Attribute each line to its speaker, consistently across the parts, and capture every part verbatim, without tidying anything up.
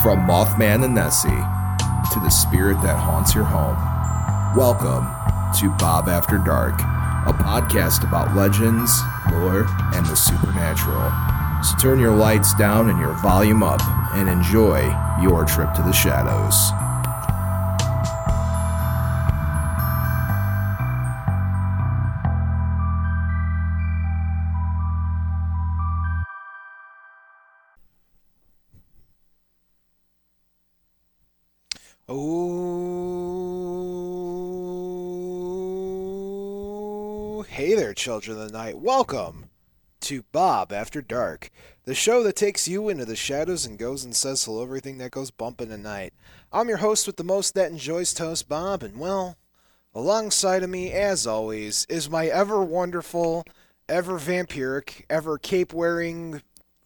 Speaker 1: From Mothman and Nessie to the spirit that haunts your home, welcome to Bob After Dark, a podcast about legends, lore, and the supernatural. So turn your lights down and your volume up and enjoy your trip to the shadows.
Speaker 2: Oh, hey there, children of the night. Welcome to Bob After Dark, the show that takes you into the shadows and goes and says hello everything that goes bumping tonight. I'm your host with the most that enjoys toast, Bob, and well, alongside of me, as always, is my ever wonderful, ever vampiric, ever cape-wearing,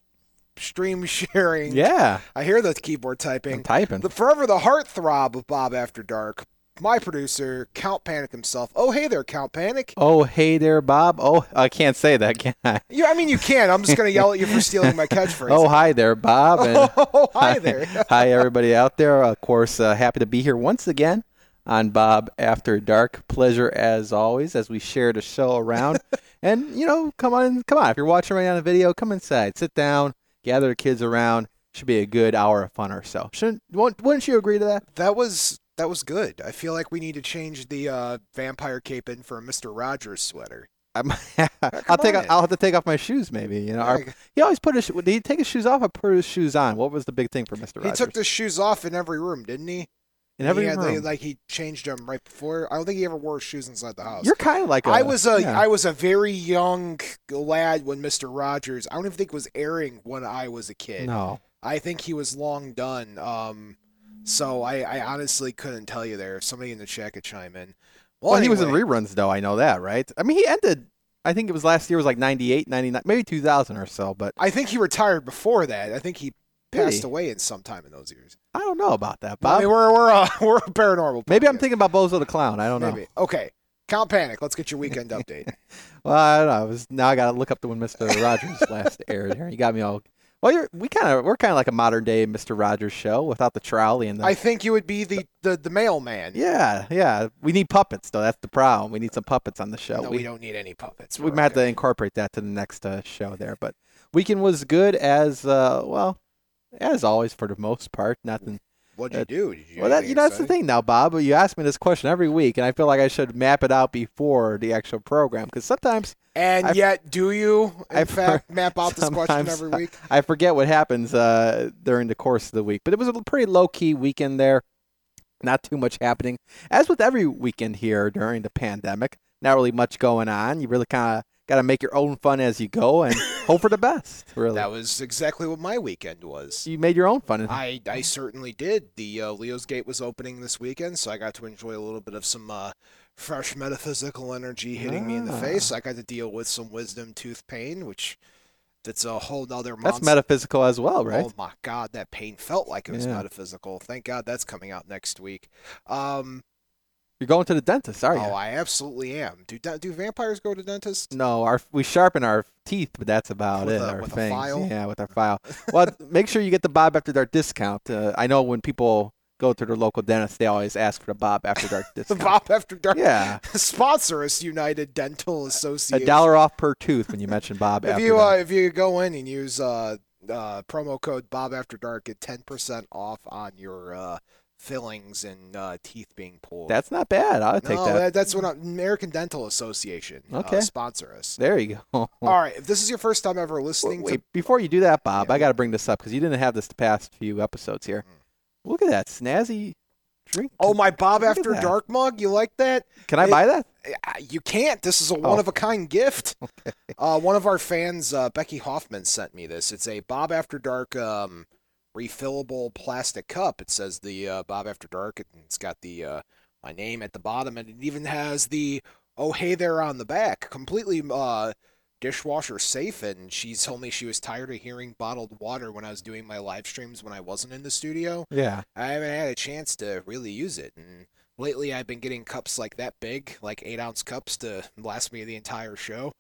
Speaker 2: stream-sharing.
Speaker 3: Yeah.
Speaker 2: I hear the keyboard typing.
Speaker 3: I'm typing.
Speaker 2: The forever the heartthrob of Bob After Dark, my producer, Count Panic himself. Oh, hey there, Count Panic.
Speaker 3: Oh, hey there, Bob. Oh, I can't say that, can I?
Speaker 2: Yeah, I mean, you can. I'm just going to yell at you for stealing my catchphrase.
Speaker 3: Oh, hi there, Bob. And
Speaker 2: oh, hi there.
Speaker 3: Hi, everybody out there. Of course, uh, happy to be here once again on Bob After Dark. Pleasure as always as we share the show around. And, you know, come on, come on. If you're watching right on the video, come inside. Sit down. Gather the kids around. Should be a good hour of fun or so. Shouldn't? Wouldn't you agree to that?
Speaker 2: That was that was good. I feel like we need to change the uh, vampire cape in for a Mister Rogers sweater.
Speaker 3: I'm, I'll take.
Speaker 2: on.
Speaker 3: I'll have to take off my shoes. Maybe you know. Our, he always put his. Did he take his shoes off or put his shoes on? What was the big thing for Mister
Speaker 2: He
Speaker 3: Rogers?
Speaker 2: took the shoes off in every room, didn't he?
Speaker 3: In every
Speaker 2: he had,
Speaker 3: room.
Speaker 2: Like he changed them right before. I don't think he ever wore shoes inside the house.
Speaker 3: You're kind of like a.
Speaker 2: I was a
Speaker 3: yeah.
Speaker 2: I was a very young lad when Mister Rogers. I don't even think it was airing when I was a kid.
Speaker 3: No.
Speaker 2: I think he was long done. Um, so I, I honestly couldn't tell you there. If somebody in the chat could chime in. Well,
Speaker 3: Well,
Speaker 2: anyway,
Speaker 3: he was in reruns though. I know that, right? I mean, he ended. I think it was last year was like ninety-eight, ninety-nine, maybe two thousand or so. But
Speaker 2: I think he retired before that. I think he
Speaker 3: Did
Speaker 2: passed
Speaker 3: he?
Speaker 2: away in sometime in those years.
Speaker 3: I don't know about that,
Speaker 2: I
Speaker 3: Bob.
Speaker 2: mean, we're we're uh, we're a paranormal.
Speaker 3: Maybe I'm
Speaker 2: podcast.
Speaker 3: thinking about Bozo the Clown. I don't know.
Speaker 2: Maybe. Okay. Count Panic. Let's get your weekend update.
Speaker 3: Well, I don't know. I was, now I got to look up to when Mister Rogers last aired here. You got me all. Well, you're, we kind of we're kind of like a modern day Mister Rogers show without the trolley and the.
Speaker 2: I think you would be the the, the mailman.
Speaker 3: Yeah, yeah. We need puppets though. That's the problem. We need some puppets on the show.
Speaker 2: No, we, we don't need any puppets.
Speaker 3: We
Speaker 2: We're
Speaker 3: might have to
Speaker 2: okay.
Speaker 3: incorporate that to the next uh, show there. But weekend was good as uh, well as always for the most part. Nothing.
Speaker 2: What'd you
Speaker 3: uh,
Speaker 2: do? Did you do
Speaker 3: Well, that
Speaker 2: anything
Speaker 3: you know that's the
Speaker 2: exciting?
Speaker 3: thing now, Bob. You ask me this question every week, and I feel like I should map it out before the actual program because sometimes
Speaker 2: And
Speaker 3: I-
Speaker 2: yet, do you in
Speaker 3: I-
Speaker 2: fact map out this question
Speaker 3: sometimes
Speaker 2: every week?
Speaker 3: I forget what happens uh, during the course of the week. But it was a pretty low key weekend there. Not too much happening, as with every weekend here during the pandemic. Not really much going on. You really kind of got to make your own fun as you go and hope for the best. Really,
Speaker 2: That was exactly what my weekend was.
Speaker 3: you made your own fun.
Speaker 2: I, I certainly did. The uh, Leo's Gate was opening this weekend, so I got to enjoy a little bit of some uh, fresh metaphysical energy hitting me in the
Speaker 3: Ah.
Speaker 2: face. I got to deal with some wisdom tooth pain, which that's a whole nother
Speaker 3: That's
Speaker 2: monster.
Speaker 3: metaphysical as well, right?
Speaker 2: Oh my God, that pain felt like it was
Speaker 3: Yeah.
Speaker 2: metaphysical. Thank God that's coming out next week. Um,
Speaker 3: You're going to the dentist, are you?
Speaker 2: oh, I absolutely am. Do do vampires go to dentists?
Speaker 3: No, our we sharpen our teeth, but that's about
Speaker 2: With
Speaker 3: it.
Speaker 2: a-
Speaker 3: our
Speaker 2: with a
Speaker 3: fangs.
Speaker 2: file?
Speaker 3: Yeah, with our file. Well, make sure you get the Bob After Dark discount. Uh, I know when people go to their local dentist, they always ask for the Bob After Dark
Speaker 2: The
Speaker 3: discount.
Speaker 2: Bob After Dark
Speaker 3: Yeah,
Speaker 2: sponsor us, United Dental
Speaker 3: a
Speaker 2: Association.
Speaker 3: dollar off per tooth when you mention Bob
Speaker 2: If
Speaker 3: After
Speaker 2: you uh,
Speaker 3: Dark.
Speaker 2: if you go in and use uh, uh, promo code Bob After Dark, get ten percent off on your uh, fillings and uh, teeth being pulled.
Speaker 3: That's not bad. I'll take
Speaker 2: no,
Speaker 3: that.
Speaker 2: that, that's what I'm, American Dental Association
Speaker 3: Okay.
Speaker 2: uh, sponsor us.
Speaker 3: There you go.
Speaker 2: All right, if this is your first time ever listening
Speaker 3: Wait,
Speaker 2: to
Speaker 3: before you do that, Bob,
Speaker 2: Yeah.
Speaker 3: I got to bring this up because you didn't have this the past few episodes here.
Speaker 2: Mm.
Speaker 3: Look at that snazzy drink.
Speaker 2: oh my Bob
Speaker 3: Look at
Speaker 2: After
Speaker 3: that.
Speaker 2: Dark mug, you like that?
Speaker 3: Can I
Speaker 2: it-
Speaker 3: buy that?
Speaker 2: Uh, You can't. This is a
Speaker 3: Oh.
Speaker 2: one of a kind gift. Uh, one of our fans, uh, Becky Hoffman, sent me this. It's a Bob After Dark um, refillable plastic cup. It says the uh, Bob After Dark. and It's got the uh, my name at the bottom, and it even has the oh hey there on the back. Completely uh, dishwasher safe. And she told me she was tired of hearing bottled water when I was doing my live streams when I wasn't in the studio.
Speaker 3: Yeah.
Speaker 2: I haven't had a chance to really use it, and lately I've been getting cups like that big, like eight ounce cups, to last me the entire show.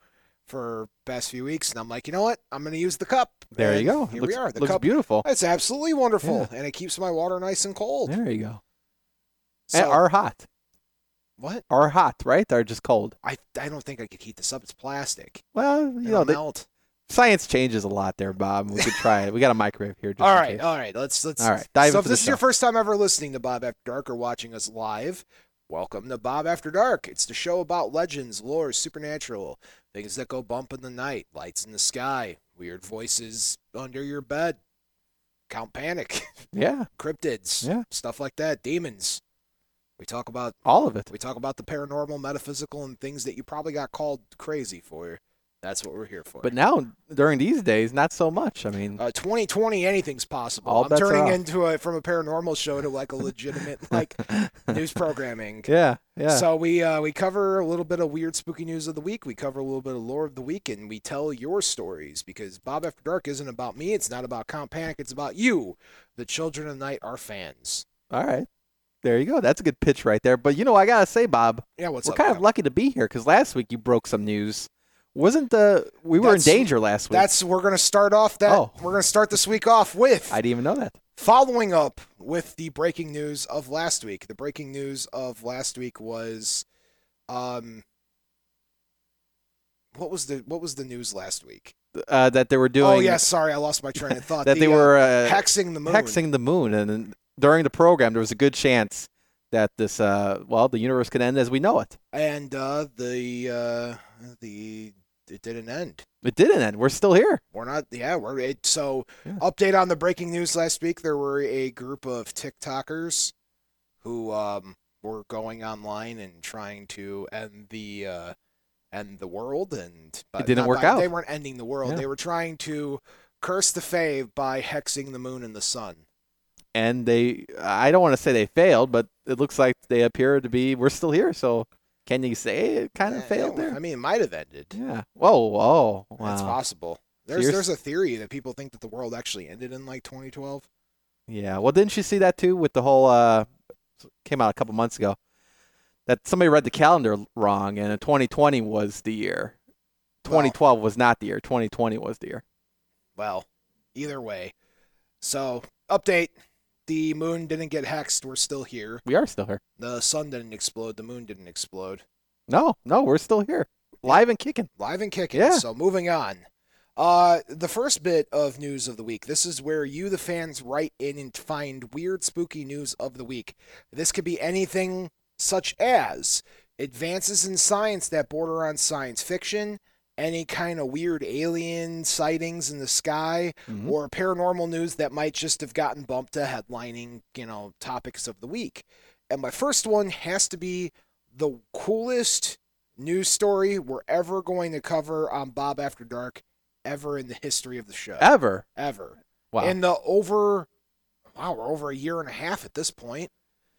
Speaker 2: for past few weeks, and I'm like, you know what? I'm going to use the cup.
Speaker 3: There
Speaker 2: And
Speaker 3: you go.
Speaker 2: Here
Speaker 3: looks,
Speaker 2: we are. The
Speaker 3: looks
Speaker 2: cup.
Speaker 3: beautiful.
Speaker 2: It's absolutely wonderful,
Speaker 3: Yeah.
Speaker 2: and it keeps my water nice and cold.
Speaker 3: There you go.
Speaker 2: So,
Speaker 3: and are hot.
Speaker 2: what?
Speaker 3: Are hot, right? Or just cold?
Speaker 2: I I don't think I could heat this up. It's plastic.
Speaker 3: Well, you
Speaker 2: It'll
Speaker 3: know, the,
Speaker 2: melt.
Speaker 3: science changes a lot there, Bob. We could try it. We got a microwave here. Just
Speaker 2: All
Speaker 3: in
Speaker 2: right,
Speaker 3: case.
Speaker 2: all right. Let's let's.
Speaker 3: All right, dive
Speaker 2: so
Speaker 3: into
Speaker 2: if this
Speaker 3: the
Speaker 2: is your
Speaker 3: show.
Speaker 2: first time ever listening to Bob After Dark or watching us live, welcome to Bob After Dark. It's the show about legends, lore, supernatural, things that go bump in the night, lights in the sky, weird voices under your bed, Count Panic,
Speaker 3: Yeah,
Speaker 2: cryptids,
Speaker 3: Yeah.
Speaker 2: stuff like that, demons. We talk about
Speaker 3: all of it.
Speaker 2: we talk about the paranormal, metaphysical, and things that you probably got called crazy for. That's what we're here for.
Speaker 3: But now, during these days, not so much. I mean,
Speaker 2: Uh, twenty twenty, anything's possible.
Speaker 3: All
Speaker 2: I'm
Speaker 3: bets are
Speaker 2: turning
Speaker 3: off.
Speaker 2: into a from a paranormal show to like a legitimate like news programming.
Speaker 3: yeah, yeah.
Speaker 2: So we uh, we cover a little bit of weird, spooky news of the week. We cover a little bit of lore of the week, and we tell your stories because Bob After Dark isn't about me. It's not about Count Panic. It's about you, the children of night, our fans.
Speaker 3: all right. There you go. That's a good pitch right there. But, you know, I got to say, Bob,
Speaker 2: Yeah, what's
Speaker 3: we're
Speaker 2: up?
Speaker 3: kind of
Speaker 2: Bob?
Speaker 3: lucky to be here because last week you broke some news. Wasn't the – we were
Speaker 2: That's-
Speaker 3: in danger last week.
Speaker 2: That's we're gonna start off that.
Speaker 3: Oh.
Speaker 2: We're gonna start this week off with
Speaker 3: I didn't even know that.
Speaker 2: following up with the breaking news of last week. The breaking news of last week was, um, what was the what was the news last week?
Speaker 3: Uh, that they were doing –
Speaker 2: oh yes, sorry, I lost my train of thought.
Speaker 3: that
Speaker 2: The,
Speaker 3: they were
Speaker 2: uh,
Speaker 3: uh,
Speaker 2: hexing the moon.
Speaker 3: hexing the moon. And then during the program, there was a good chance that this uh, – well, the universe could end as we know it.
Speaker 2: and uh, the uh, the it didn't end.
Speaker 3: It didn't end. We're still here.
Speaker 2: We're not. Yeah, we're it. So
Speaker 3: Yeah.
Speaker 2: update on the breaking news last week. There were a group of TikTokers who um, were going online and trying to end the uh, end the world, and but
Speaker 3: It didn't
Speaker 2: not
Speaker 3: work
Speaker 2: by-
Speaker 3: out.
Speaker 2: They weren't ending the world.
Speaker 3: Yeah.
Speaker 2: They were trying to curse the fave by hexing the moon and the sun.
Speaker 3: And they – I don't want to say they failed, but it looks like they appear to be – we're still here. So can you say it kind of
Speaker 2: Eh,
Speaker 3: failed there?
Speaker 2: I mean, it might have ended.
Speaker 3: Yeah. Whoa, whoa. Wow.
Speaker 2: That's possible. There's
Speaker 3: you're-
Speaker 2: there's a theory that people think that the world actually ended in like twenty twelve.
Speaker 3: Yeah. Well, didn't you see that too with the whole uh came out a couple months ago that somebody read the calendar wrong and twenty twenty was the year. twenty twelve was not the year. twenty twenty was the year.
Speaker 2: Well, either way. So, update. The moon didn't get hexed. We're still here.
Speaker 3: We are still here.
Speaker 2: The sun didn't explode. The moon didn't explode.
Speaker 3: No, no, we're still here. Live and kicking.
Speaker 2: Live and kicking.
Speaker 3: Yeah.
Speaker 2: So, moving on. Uh, the first bit of news of the week. This is where you, the fans, write in and find weird, spooky news of the week. This could be anything such as advances in science that border on science fiction, any kind of weird alien sightings in the sky,
Speaker 3: Mhm.
Speaker 2: or paranormal news that might just have gotten bumped to headlining, you know, topics of the week. And my first one has to be the coolest news story we're ever going to cover on Bob After Dark ever in the history of the show.
Speaker 3: Ever.
Speaker 2: Ever.
Speaker 3: Wow.
Speaker 2: In the over, wow, we're over a year and a half at this point.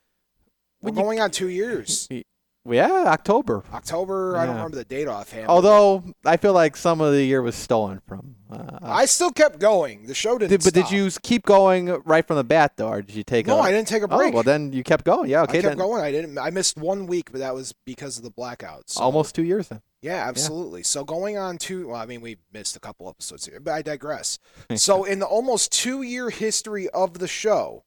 Speaker 2: We're
Speaker 3: When you-
Speaker 2: going on two years.
Speaker 3: Yeah, October.
Speaker 2: October, I don't
Speaker 3: Yeah.
Speaker 2: remember the date offhand.
Speaker 3: Although I feel like some of the year was stolen from. Uh,
Speaker 2: I still kept going. The show didn't
Speaker 3: did, but did
Speaker 2: stop.
Speaker 3: you s- keep going right from the bat though, or did you take?
Speaker 2: No,
Speaker 3: a,
Speaker 2: I didn't take a
Speaker 3: Oh,
Speaker 2: break.
Speaker 3: well then you kept going. Yeah, okay.
Speaker 2: I kept
Speaker 3: then
Speaker 2: going. I didn't. I missed one week, but that was because of the blackouts. So-
Speaker 3: almost two years then.
Speaker 2: Yeah, absolutely. So going on to, well, I mean, we missed a couple episodes here, but I digress. So in the almost two-year history of the show,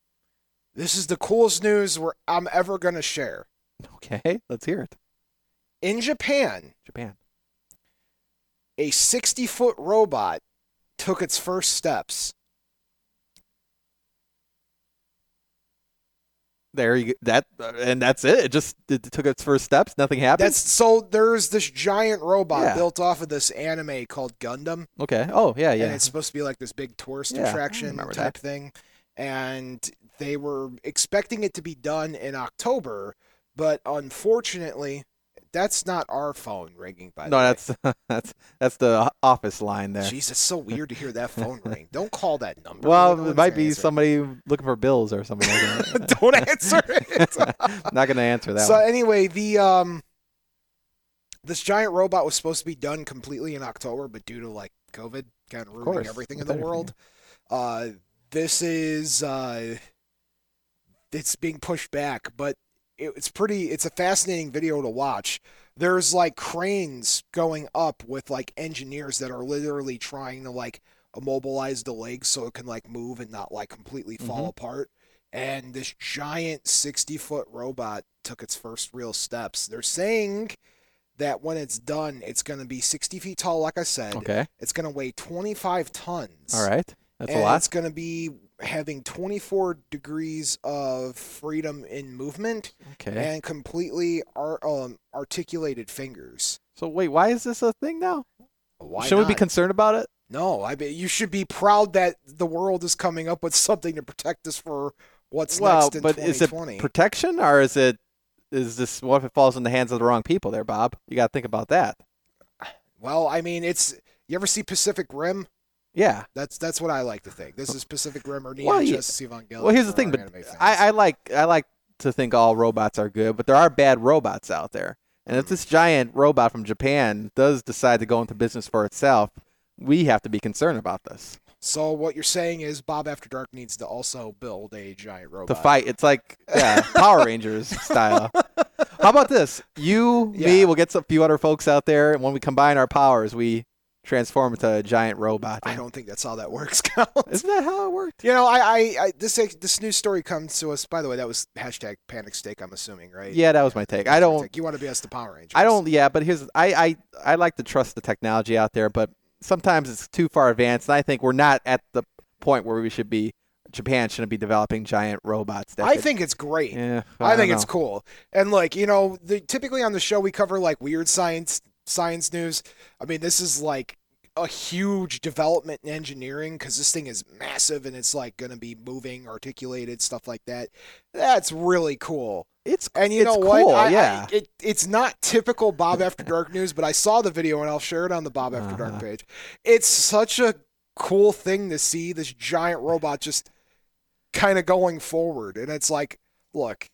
Speaker 2: this is the coolest news we're, I'm ever going to share.
Speaker 3: Okay, let's hear it.
Speaker 2: In Japan,
Speaker 3: Japan.
Speaker 2: a sixty-foot robot took its first steps.
Speaker 3: There you go. That uh, and that's it. It just it took its first steps. Nothing happened.
Speaker 2: That's so there's this giant robot
Speaker 3: Yeah.
Speaker 2: built off of this anime called Gundam.
Speaker 3: okay. Oh yeah, yeah.
Speaker 2: And it's supposed to be like this big tourist
Speaker 3: Yeah, I
Speaker 2: attraction
Speaker 3: remember
Speaker 2: type
Speaker 3: that.
Speaker 2: thing. And they were expecting it to be done in October, but unfortunately, that's not our phone ringing, by the
Speaker 3: no,
Speaker 2: way.
Speaker 3: that's that's that's the office line there.
Speaker 2: Jeez, it's so weird to hear that phone ring. Don't call that number.
Speaker 3: Well,
Speaker 2: No
Speaker 3: it
Speaker 2: one's
Speaker 3: might
Speaker 2: gonna
Speaker 3: be
Speaker 2: answer it.
Speaker 3: somebody looking for bills or something like that.
Speaker 2: Don't answer it.
Speaker 3: Not going to answer that
Speaker 2: so
Speaker 3: one.
Speaker 2: anyway, the um, this giant robot was supposed to be done completely in October, but due to like COVID kind of ruining
Speaker 3: course.
Speaker 2: everything in
Speaker 3: With
Speaker 2: the
Speaker 3: everything,
Speaker 2: world, uh, this is uh, it's being pushed back. But it, it's pretty. It's a fascinating video to watch. there's like cranes going up with like engineers that are literally trying to like immobilize the legs so it can like move and not like completely fall
Speaker 3: Mhm.
Speaker 2: apart. And this giant sixty foot robot took its first real steps. They're saying that when it's done, it's going to be sixty feet tall, like I said.
Speaker 3: Okay.
Speaker 2: It's going to weigh twenty-five tons.
Speaker 3: All right. That's
Speaker 2: and
Speaker 3: a lot.
Speaker 2: It's going to be having twenty-four degrees of freedom in movement
Speaker 3: Okay.
Speaker 2: and completely ar- um, articulated fingers.
Speaker 3: So wait, why is this a thing now?
Speaker 2: Why
Speaker 3: Shouldn't we be
Speaker 2: not?
Speaker 3: concerned about it?
Speaker 2: No, I bet you should be proud that the world is coming up with something to protect us for what's
Speaker 3: Well,
Speaker 2: next in
Speaker 3: but
Speaker 2: twenty
Speaker 3: is it
Speaker 2: twenty.
Speaker 3: protection or is it is this what if it falls in the hands of the wrong people there, Bob? You got to think about that.
Speaker 2: Well, I mean, it's you ever see Pacific Rim?
Speaker 3: Yeah.
Speaker 2: That's that's what I like to think. This is Pacific Rim or Neon
Speaker 3: Well, yeah.
Speaker 2: Genesis Evangelion.
Speaker 3: Well, here's the
Speaker 2: for
Speaker 3: thing,
Speaker 2: our
Speaker 3: but
Speaker 2: anime fans.
Speaker 3: I, I like I like to think all robots are good, but there are bad robots out there. And if this giant robot from Japan does decide to go into business for itself, we have to be concerned about this.
Speaker 2: So what you're saying is Bob After Dark needs to also build a giant robot.
Speaker 3: To fight, it's like yeah, Power Rangers style. How about this? You, me,
Speaker 2: Yeah.
Speaker 3: we'll get a few other folks out there, and when we combine our powers, we transform into a giant robot.
Speaker 2: I don't think that's how that works, Cal.
Speaker 3: Isn't that how it worked?
Speaker 2: You know, I, I, I this this news story comes to us. By the way, that was hashtag Panic Steak. I'm assuming, right?
Speaker 3: Yeah, that was my take. I don't.
Speaker 2: You want to be us the Power Rangers?
Speaker 3: I don't. Yeah, but here's I, I I like to trust the technology out there, but sometimes it's too far advanced, and I think we're not at the point where we should be. Japan shouldn't be developing giant robots. That
Speaker 2: I
Speaker 3: could-
Speaker 2: think it's great.
Speaker 3: Yeah,
Speaker 2: I, think
Speaker 3: don't
Speaker 2: it's
Speaker 3: know.
Speaker 2: cool. And like, you know, the, typically on the show we cover like weird science science news. I mean, this is like a huge development in engineering because this thing is massive and it's like going to be moving, articulated, stuff like that. That's really cool.
Speaker 3: It's
Speaker 2: And you
Speaker 3: it's
Speaker 2: know
Speaker 3: cool,
Speaker 2: what? I,
Speaker 3: yeah.
Speaker 2: I, it, it's not typical Bob After Dark news, but I saw the video and I'll share it on the Bob After
Speaker 3: Uh-huh.
Speaker 2: Dark page. It's such a cool thing to see this giant robot just kind of going forward. And it's like, look,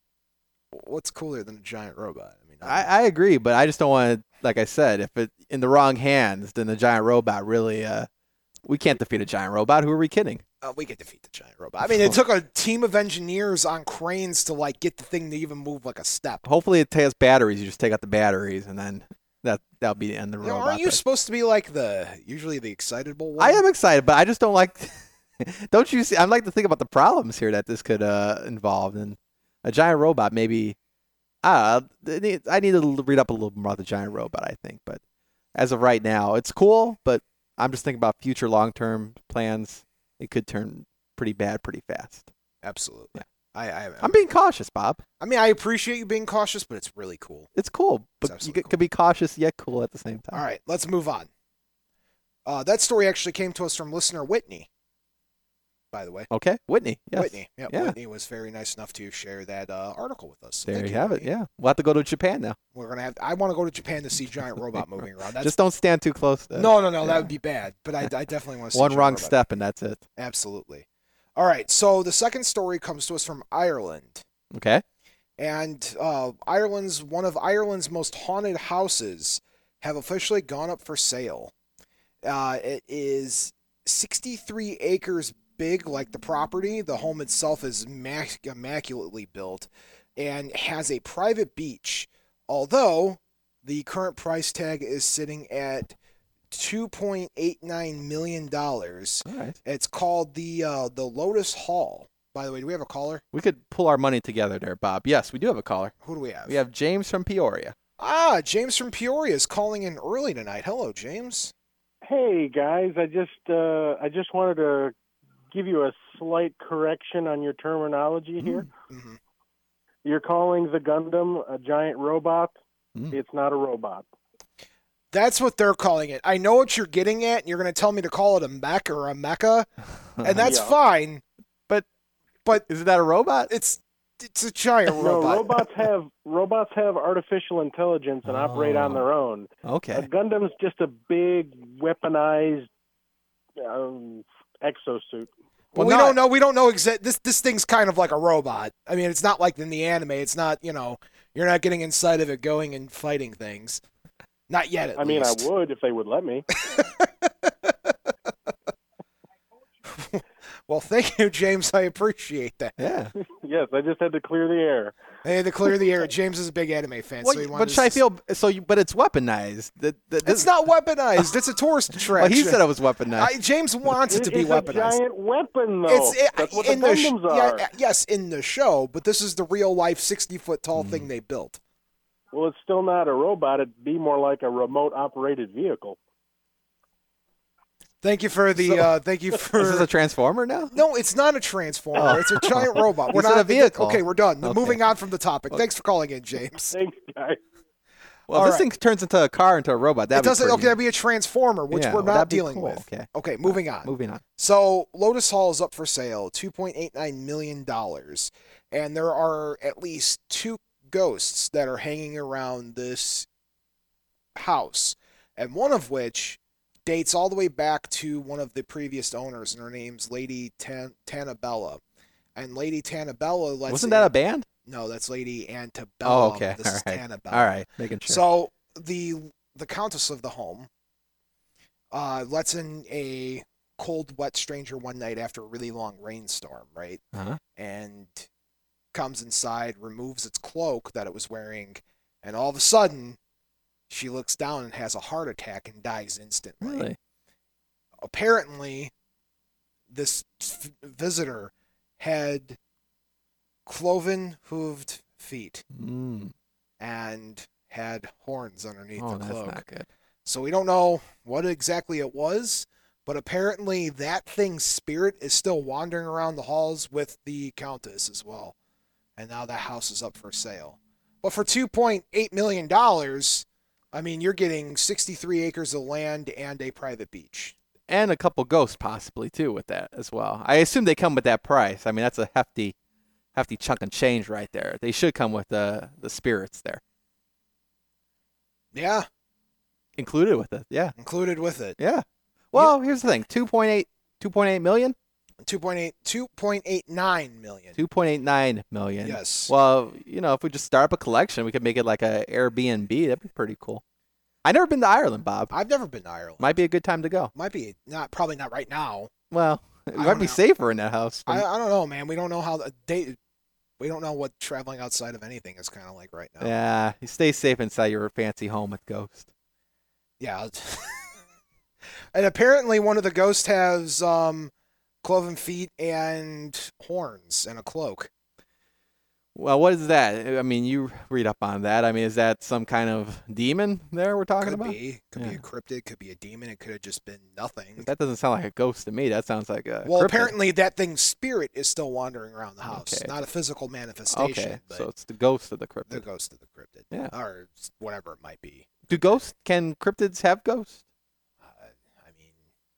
Speaker 2: what's cooler than a giant robot? I mean,
Speaker 3: I, I agree, but I just don't want to. Like I said, if it in the wrong hands, then the giant robot really. Uh, we can't defeat a giant robot. Who are we kidding?
Speaker 2: uh, we could defeat the giant robot. I mean, it took a team of engineers on cranes to like get the thing to even move like a step.
Speaker 3: Hopefully, it has batteries. You just take out the batteries, and then that that'll be the end of the
Speaker 2: You know,
Speaker 3: robot.
Speaker 2: aren't you
Speaker 3: thing.
Speaker 2: supposed to be like the usually the excitable one?
Speaker 3: I am excited, but I just don't like. Don't you see? I like to think about the problems here that this could uh, involve, and a giant robot maybe. Uh, I need to read up a little more about the giant robot, I think. But as of right now, it's cool, but I'm just thinking about future long-term plans. It could turn pretty bad pretty fast.
Speaker 2: Absolutely.
Speaker 3: Yeah.
Speaker 2: I, I,
Speaker 3: I'm being cautious, Bob.
Speaker 2: I mean, I appreciate you being cautious, but it's really cool.
Speaker 3: It's cool, but you
Speaker 2: absolutely
Speaker 3: could be cautious yet cool at the same time.
Speaker 2: All right, let's move on. Uh, that story actually came to us from listener Whitney, by the way.
Speaker 3: Okay, Whitney. Yes.
Speaker 2: Whitney. Yep,
Speaker 3: Yeah.
Speaker 2: Whitney was very nice enough to share that uh, article with us. So
Speaker 3: There
Speaker 2: thank
Speaker 3: you have it.
Speaker 2: Whitney.
Speaker 3: Yeah, we'll have to go to Japan now.
Speaker 2: We're gonna have. I want to go to Japan to see giant robot moving around. That's,
Speaker 3: Just don't stand too close. To,
Speaker 2: no, no, no.
Speaker 3: yeah.
Speaker 2: That would be bad. But I, I definitely want to see
Speaker 3: One
Speaker 2: giant
Speaker 3: wrong
Speaker 2: robot.
Speaker 3: step and that's it.
Speaker 2: Absolutely. All right. So the second story comes to us from Ireland.
Speaker 3: Okay.
Speaker 2: And uh, Ireland's one of Ireland's most haunted houses have officially gone up for sale. Uh, it is sixty-three acres big, like the property. The home itself is mac- immaculately built and has a private beach. Although the current price tag is sitting at two point eight nine million dollars.
Speaker 3: All right.
Speaker 2: It's called the uh, the Lotus Hall. By the way, do we have a caller?
Speaker 3: We could pull our money together there, Bob. Yes, we do have a caller.
Speaker 2: Who do we have?
Speaker 3: We have James from Peoria.
Speaker 2: Ah, James from Peoria is calling in early tonight. Hello, James.
Speaker 4: Hey guys, I just uh, I just wanted to give you a slight correction on your terminology here.
Speaker 2: Mm-hmm.
Speaker 4: You're calling the Gundam a giant robot.
Speaker 3: Mm.
Speaker 4: It's not a robot.
Speaker 2: That's what they're calling it. I know what you're getting at, and you're going to tell me to call it a mech or a mecha, and that's
Speaker 4: Yeah.
Speaker 2: fine.
Speaker 3: But
Speaker 2: but
Speaker 3: isn't that a robot?
Speaker 2: It's it's a giant
Speaker 4: No,
Speaker 2: robot.
Speaker 4: robots have robots have artificial intelligence and operate on their own. A
Speaker 3: Okay.
Speaker 4: Gundam's just a big weaponized um, exosuit.
Speaker 2: Well,
Speaker 3: Well,
Speaker 2: we
Speaker 3: no,
Speaker 2: don't know. We don't know exact. This this thing's kind of like a robot. I mean, it's not like in the anime. It's not. You know, you're not getting inside of it, going and fighting things. Not yet. At
Speaker 4: I mean,
Speaker 2: least.
Speaker 4: I would if they would let me.
Speaker 2: Well, thank you, James. I appreciate that.
Speaker 3: Yeah.
Speaker 4: Yes, I just had to clear the air.
Speaker 2: Hey, to clear the air. James is a big anime fan,
Speaker 3: Well,
Speaker 2: so he
Speaker 3: but
Speaker 2: wanted
Speaker 3: should I
Speaker 2: to-
Speaker 3: feel so? You, but it's weaponized. The, the,
Speaker 2: It's not weaponized. It's a tourist
Speaker 3: Well,
Speaker 2: attraction.
Speaker 3: he said it was weaponized.
Speaker 2: I, James wants it, to be
Speaker 4: it's
Speaker 2: weaponized.
Speaker 4: a giant weapon, though.
Speaker 2: It's it,
Speaker 4: That's what
Speaker 2: in
Speaker 4: the
Speaker 2: the sh-
Speaker 4: Gundams are.
Speaker 2: yeah, yes, in the show, but this is the real life sixty foot tall
Speaker 3: Mm.
Speaker 2: thing they built.
Speaker 4: Well, it's still not a robot. It'd be more like a remote operated vehicle.
Speaker 2: Thank you for the.
Speaker 3: So-
Speaker 2: uh, thank you for.
Speaker 3: Is this a transformer now?
Speaker 2: No, it's not a transformer.
Speaker 3: Oh.
Speaker 2: It's a giant robot. We're
Speaker 3: You said
Speaker 2: not
Speaker 3: a vehicle.
Speaker 2: Okay, we're done.
Speaker 3: Okay.
Speaker 2: Moving on from the topic. Thanks for calling in, James.
Speaker 4: Thanks, guys.
Speaker 3: Well,
Speaker 2: All
Speaker 3: if this
Speaker 2: right.
Speaker 3: thing turns into a car into a robot,
Speaker 2: It
Speaker 3: that'd be
Speaker 2: doesn't.
Speaker 3: pretty-
Speaker 2: Okay, that'd be a transformer, which
Speaker 3: Yeah,
Speaker 2: we're
Speaker 3: well,
Speaker 2: not
Speaker 3: that'd be
Speaker 2: dealing
Speaker 3: cool.
Speaker 2: with.
Speaker 3: Okay.
Speaker 2: Okay, moving on.
Speaker 3: Moving on.
Speaker 2: So Lotus Hall is up for sale, two point eight nine million dollars, and there are at least two ghosts that are hanging around this house, and one of which dates all the way back to one of the previous owners, and her name's Lady Tan- Tanabella. And Lady Tanabella lets
Speaker 3: Wasn't
Speaker 2: in-
Speaker 3: that a band?
Speaker 2: No, that's Lady Antebellum.
Speaker 3: Oh, okay.
Speaker 2: This
Speaker 3: All
Speaker 2: is
Speaker 3: right.
Speaker 2: Tanabella.
Speaker 3: All right. Making sure.
Speaker 2: So the the Countess of the home uh, lets in a cold, wet stranger one night after a really long rainstorm, right?
Speaker 3: uh-huh.
Speaker 2: And comes inside, removes its cloak that it was wearing, and all of a sudden, she looks down and has a heart attack and dies instantly.
Speaker 3: Really?
Speaker 2: Apparently, this f- visitor had cloven hooved feet
Speaker 3: Mm.
Speaker 2: and had horns underneath
Speaker 3: Oh,
Speaker 2: the
Speaker 3: that's
Speaker 2: cloak.
Speaker 3: not good.
Speaker 2: So we don't know what exactly it was, but apparently that thing's spirit is still wandering around the halls with the Countess as well. And now that house is up for sale. But for two point eight million dollars, I mean, you're getting sixty-three acres of land and a private beach.
Speaker 3: And a couple ghosts possibly too with that as well. I assume they come with that price. I mean, that's a hefty, hefty chunk of change right there. They should come with the the spirits there
Speaker 2: Yeah,
Speaker 3: included with it. Yeah,
Speaker 2: included with it.
Speaker 3: yeah. Well, here's the thing: two point eight, two point eight million,
Speaker 2: two point eight, two point eight nine million.
Speaker 3: two point eight nine million.
Speaker 2: Yes.
Speaker 3: Well, you know, if we just start up a collection, we could make it like a Airbnb. That'd be pretty cool. I've never been to Ireland, Bob.
Speaker 2: I've never been to Ireland.
Speaker 3: Might be a good time to go.
Speaker 2: Might be not probably not right now.
Speaker 3: Well, it
Speaker 2: I
Speaker 3: might
Speaker 2: don't
Speaker 3: be
Speaker 2: know.
Speaker 3: safer in that house.
Speaker 2: I, I don't know, man. We don't know how the date. We don't know what traveling outside of anything is kind of like right now.
Speaker 3: Yeah, you stay safe inside your fancy home with Ghost.
Speaker 2: Yeah. And apparently, one of the ghosts has um, cloven feet and horns and a cloak.
Speaker 3: Well, what is that? I mean, you read up on that. I mean, is that some kind of demon there we're talking
Speaker 2: Could
Speaker 3: about?
Speaker 2: be. Could be
Speaker 3: Yeah.
Speaker 2: a cryptid. Could be a demon. It could have just been nothing.
Speaker 3: That doesn't sound like a ghost to me. That sounds like a
Speaker 2: Well,
Speaker 3: cryptid.
Speaker 2: apparently that thing's spirit is still wandering around the house.
Speaker 3: Okay.
Speaker 2: Not a physical manifestation,
Speaker 3: Okay,
Speaker 2: but
Speaker 3: so it's the ghost of the
Speaker 2: the
Speaker 3: cryptid.
Speaker 2: ghost of the cryptid.
Speaker 3: Yeah.
Speaker 2: Or whatever it might be.
Speaker 3: Do ghosts, can cryptids have ghosts?
Speaker 2: Uh, I mean,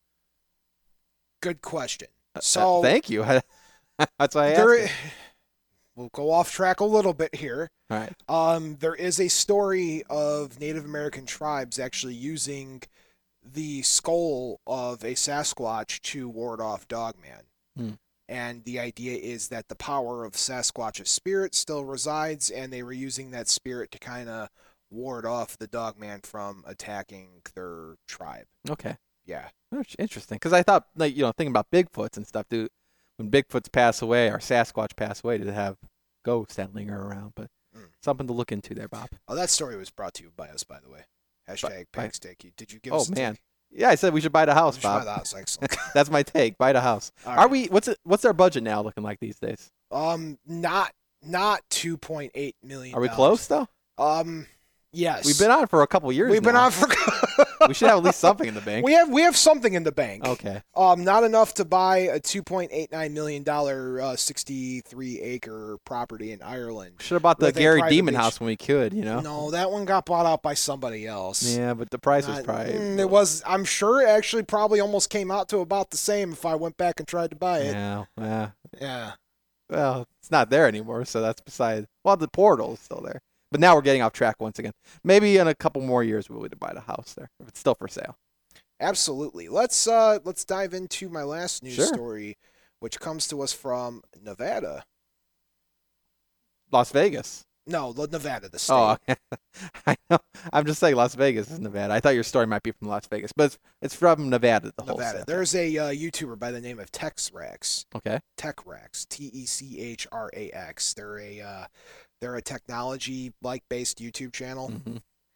Speaker 2: good question.
Speaker 3: Uh,
Speaker 2: So
Speaker 3: thank you. That's why I asked.
Speaker 2: there,
Speaker 3: it.
Speaker 2: we'll go off track a little bit here.
Speaker 3: All right.
Speaker 2: Um, there is a story of Native American tribes actually using the skull of a Sasquatch to ward off Dogman.
Speaker 3: Hmm.
Speaker 2: And the idea is that the power of Sasquatch's spirit still resides, and they were using that spirit to kind of ward off the Dogman from attacking their tribe.
Speaker 3: Okay.
Speaker 2: Yeah.
Speaker 3: Oh, interesting. Because I thought, like, you know, thinking about Bigfoots and stuff, do when Bigfoots pass away or Sasquatch pass away, do they have ghosts that linger around? But
Speaker 2: Mm.
Speaker 3: something to look into there, Bob.
Speaker 2: Oh, that story was brought to you by us, by the way. Hashtag
Speaker 3: by-
Speaker 2: Panksteak. Did you give
Speaker 3: Oh
Speaker 2: us a
Speaker 3: man.
Speaker 2: take?
Speaker 3: Yeah, I said we should buy the house,
Speaker 2: We should buy
Speaker 3: Bob.
Speaker 2: the house. Excellent.
Speaker 3: That's my take. Buy the house.
Speaker 2: All
Speaker 3: Are
Speaker 2: right.
Speaker 3: we? What's it? What's our budget now looking like these days?
Speaker 2: Um, not not two point eight million.
Speaker 3: Are we close though?
Speaker 2: Um, yes.
Speaker 3: We've been on for a couple years.
Speaker 2: We've been
Speaker 3: now.
Speaker 2: on for.
Speaker 3: We should have at least something in the bank.
Speaker 2: We have we have something in the bank.
Speaker 3: Okay.
Speaker 2: Um, not enough to buy a two point eight nine million dollar uh, sixty three acre property in Ireland.
Speaker 3: Should have bought the
Speaker 2: With a
Speaker 3: Gary
Speaker 2: private
Speaker 3: Demon
Speaker 2: beach.
Speaker 3: house when we could, you know.
Speaker 2: No, that one got bought out by somebody else.
Speaker 3: Yeah, but the price was
Speaker 2: Not-
Speaker 3: probably.
Speaker 2: mm, it was. I'm sure it actually probably almost came out to about the same if I went back and tried to buy it.
Speaker 3: Yeah. Yeah.
Speaker 2: Yeah.
Speaker 3: Well, it's not there anymore, so that's beside. Well, the portal is still there, but now we're getting off track once again. Maybe in a couple more years we'll be to buy the house there if it's still for sale.
Speaker 2: Absolutely. Let's uh let's dive into my last news
Speaker 3: Sure.
Speaker 2: story, which comes to us from Nevada.
Speaker 3: Las Vegas.
Speaker 2: No, the Nevada, the state.
Speaker 3: Oh, I know. I'm just saying Las Vegas is Nevada. I thought your story might be from Las Vegas, but it's, it's from Nevada. The
Speaker 2: Nevada.
Speaker 3: wholesale.
Speaker 2: There's a uh, YouTuber by the name of TechRax.
Speaker 3: Okay.
Speaker 2: TechRax. T E C H R A X. They're a uh, they're a technology like based YouTube channel,
Speaker 3: Mm-hmm.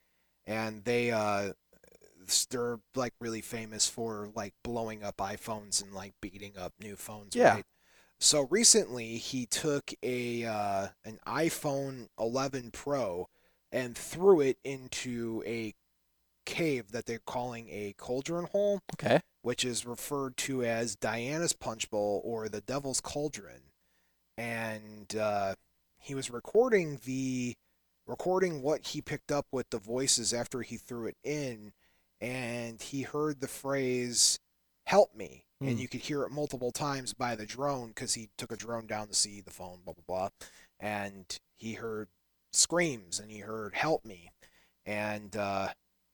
Speaker 2: and they uh they're like really famous for like blowing up iPhones and like beating up new phones.
Speaker 3: Yeah.
Speaker 2: Right? So recently he took a uh, an iPhone eleven Pro and threw it into a cave that they're calling a cauldron hole,
Speaker 3: Okay.
Speaker 2: which is referred to as Diana's Punch Bowl or the Devil's Cauldron. And uh, he was recording the recording what he picked up with the voices after he threw it in, and he heard the phrase "help me,"
Speaker 3: Hmm.
Speaker 2: and you could hear it multiple times by the drone because he took a drone down to see the phone, blah blah blah, and he heard screams and he heard "help me," and uh,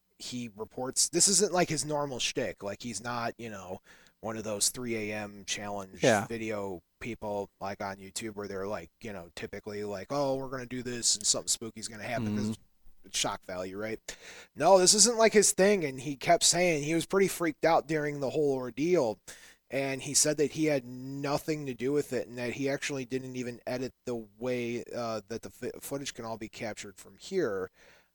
Speaker 2: he reports this isn't like his normal shtick. Like he's not, you know, one of those three a.m. challenge
Speaker 3: Yeah.
Speaker 2: video people like on YouTube where they're like, you know, typically like, oh, we're gonna do this and something spooky's gonna happen because
Speaker 3: Mhm.
Speaker 2: it's shock value, right? No, this isn't like his thing, and he kept saying he was pretty freaked out during the whole ordeal. And he said that he had nothing to do with it, and that he actually didn't even edit the way uh, that the f- footage can all be captured from here.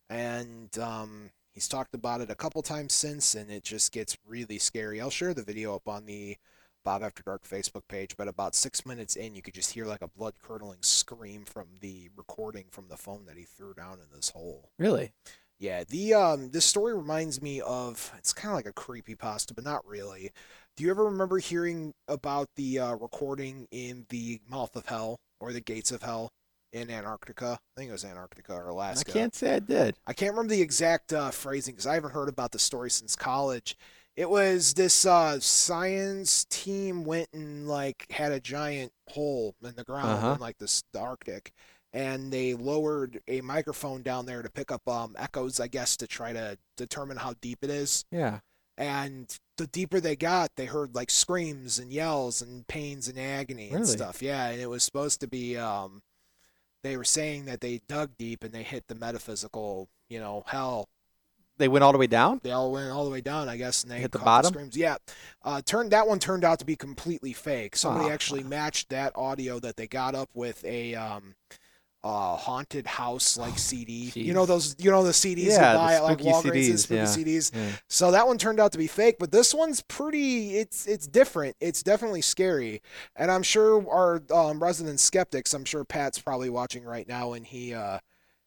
Speaker 2: And um, he's talked about it a couple times since, and it just gets really scary. I'll share the video up on the Bob After Dark Facebook page, but about six minutes in, you could just hear like a blood-curdling scream from the recording from the phone that he threw down in this hole.
Speaker 3: Really?
Speaker 2: Yeah, the um, this story reminds me of, it's kind of like a creepypasta, but not really. Do you ever remember hearing about the uh, recording in the mouth of hell or the gates of hell in Antarctica? I think it was Antarctica or Alaska.
Speaker 3: I can't say I did.
Speaker 2: I can't remember the exact uh, phrasing because I haven't heard about the story since college. It was this uh, science team went and like had a giant hole in the ground
Speaker 3: Uh-huh.
Speaker 2: in like this the Arctic, and they lowered a microphone down there to pick up um, echoes, I guess, to try to determine how deep it is.
Speaker 3: Yeah.
Speaker 2: And the deeper they got, they heard like screams and yells and pains and agony and
Speaker 3: Really?
Speaker 2: stuff. Yeah, and it was supposed to be. Um, they were saying that they dug deep and they hit the metaphysical, you know, hell.
Speaker 3: They went all the way down?
Speaker 2: They all went all the way down, I guess, and they
Speaker 3: Hit the
Speaker 2: caught
Speaker 3: bottom?
Speaker 2: screams. Yeah, uh, turned that one turned out to be completely fake. Somebody
Speaker 3: Oh,
Speaker 2: actually matched that audio that they got up with a um, uh, haunted house like C D.
Speaker 3: Jeez.
Speaker 2: You know those, you know the C Ds
Speaker 3: Yeah,
Speaker 2: you
Speaker 3: the
Speaker 2: buy at like
Speaker 3: spooky
Speaker 2: Walgreens,
Speaker 3: C
Speaker 2: and
Speaker 3: Ds,
Speaker 2: spooky
Speaker 3: yeah.
Speaker 2: C Ds.
Speaker 3: Yeah.
Speaker 2: So that one turned out to be fake, but this one's pretty. It's it's different. It's definitely scary, and I'm sure our um, resident skeptics. I'm sure Pat's probably watching right now, and he uh,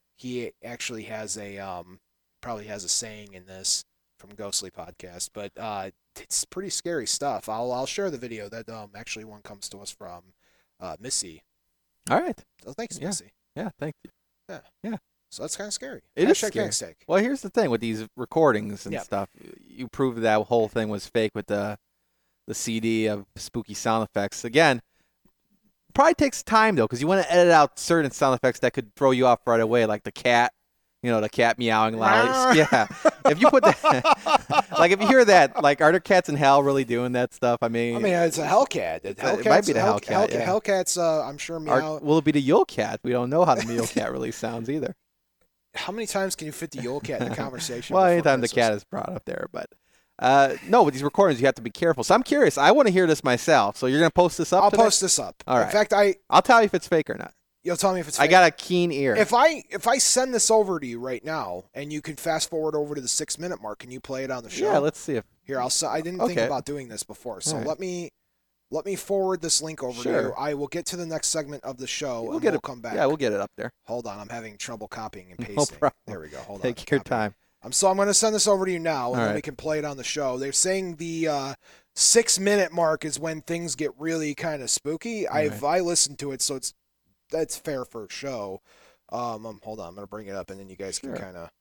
Speaker 2: he actually has a um, probably has a saying in this from Ghostly Podcast, but uh, it's pretty scary stuff. I'll I'll share the video. That um actually one comes to us from uh, Missy.
Speaker 3: All right.
Speaker 2: So thanks,
Speaker 3: Yeah.
Speaker 2: Missy.
Speaker 3: Yeah, thank you.
Speaker 2: So that's kind of scary.
Speaker 3: It is
Speaker 2: Hashtag
Speaker 3: scary.
Speaker 2: thanks, Nick.
Speaker 3: Well, here's the thing with these recordings and
Speaker 2: Yeah.
Speaker 3: stuff. You proved that whole thing was fake with the the C D of spooky sound effects. Again, probably takes time though, because you want to edit out certain sound effects that could throw you off right away, like the cat. You know, the cat meowing loud. Yeah. If you put that, like if you hear that, like are there cats in hell really doing that stuff? I mean,
Speaker 2: I mean, it's a Hellcat. It,
Speaker 3: It might be the
Speaker 2: Hell-
Speaker 3: Hellcat,
Speaker 2: Hellcat.
Speaker 3: yeah.
Speaker 2: Hellcat's, uh, I'm sure,
Speaker 3: are-
Speaker 2: meow.
Speaker 3: will it be the Yule cat? We don't know how the Yule cat really sounds either.
Speaker 2: How many times can you fit the Yule Cat in the conversation?
Speaker 3: Well,
Speaker 2: before
Speaker 3: anytime the
Speaker 2: Christmas?
Speaker 3: cat is brought up there, but uh, no, with these recordings you have to be careful. So I'm curious. I want to hear this myself. So you're gonna post this up?
Speaker 2: I'll
Speaker 3: today?
Speaker 2: post this up.
Speaker 3: All
Speaker 2: In
Speaker 3: right.
Speaker 2: fact, I
Speaker 3: I'll tell you if it's fake or not.
Speaker 2: you'll tell me if it's.
Speaker 3: I
Speaker 2: fake.
Speaker 3: got a keen ear.
Speaker 2: If I if I send this over to you right now, and you can fast forward over to the six minute mark, can you play it on the show?
Speaker 3: yeah, let's see if.
Speaker 2: Here, I'll. s- I didn't think
Speaker 3: Okay.
Speaker 2: about doing this before, so
Speaker 3: All right.
Speaker 2: let me let me forward this link over to
Speaker 3: Sure.
Speaker 2: you. I will get to the next segment of the show,
Speaker 3: We'll
Speaker 2: and
Speaker 3: get
Speaker 2: we'll
Speaker 3: it.
Speaker 2: come back.
Speaker 3: Yeah, we'll get it up there.
Speaker 2: Hold on, I'm having trouble copying and
Speaker 3: No
Speaker 2: pasting.
Speaker 3: problem.
Speaker 2: There we go. Hold on.
Speaker 3: Take your
Speaker 2: Copy.
Speaker 3: time.
Speaker 2: Um, so I'm going to send this over to you now, and
Speaker 3: All
Speaker 2: then
Speaker 3: right.
Speaker 2: we can play it on the show. They're saying the uh, six minute mark is when things get really kind of spooky. I've I listened to it, so it's that's fair for a show. Um, um, hold on, I'm going to bring it up, and then you guys
Speaker 3: Sure.
Speaker 2: can kind of.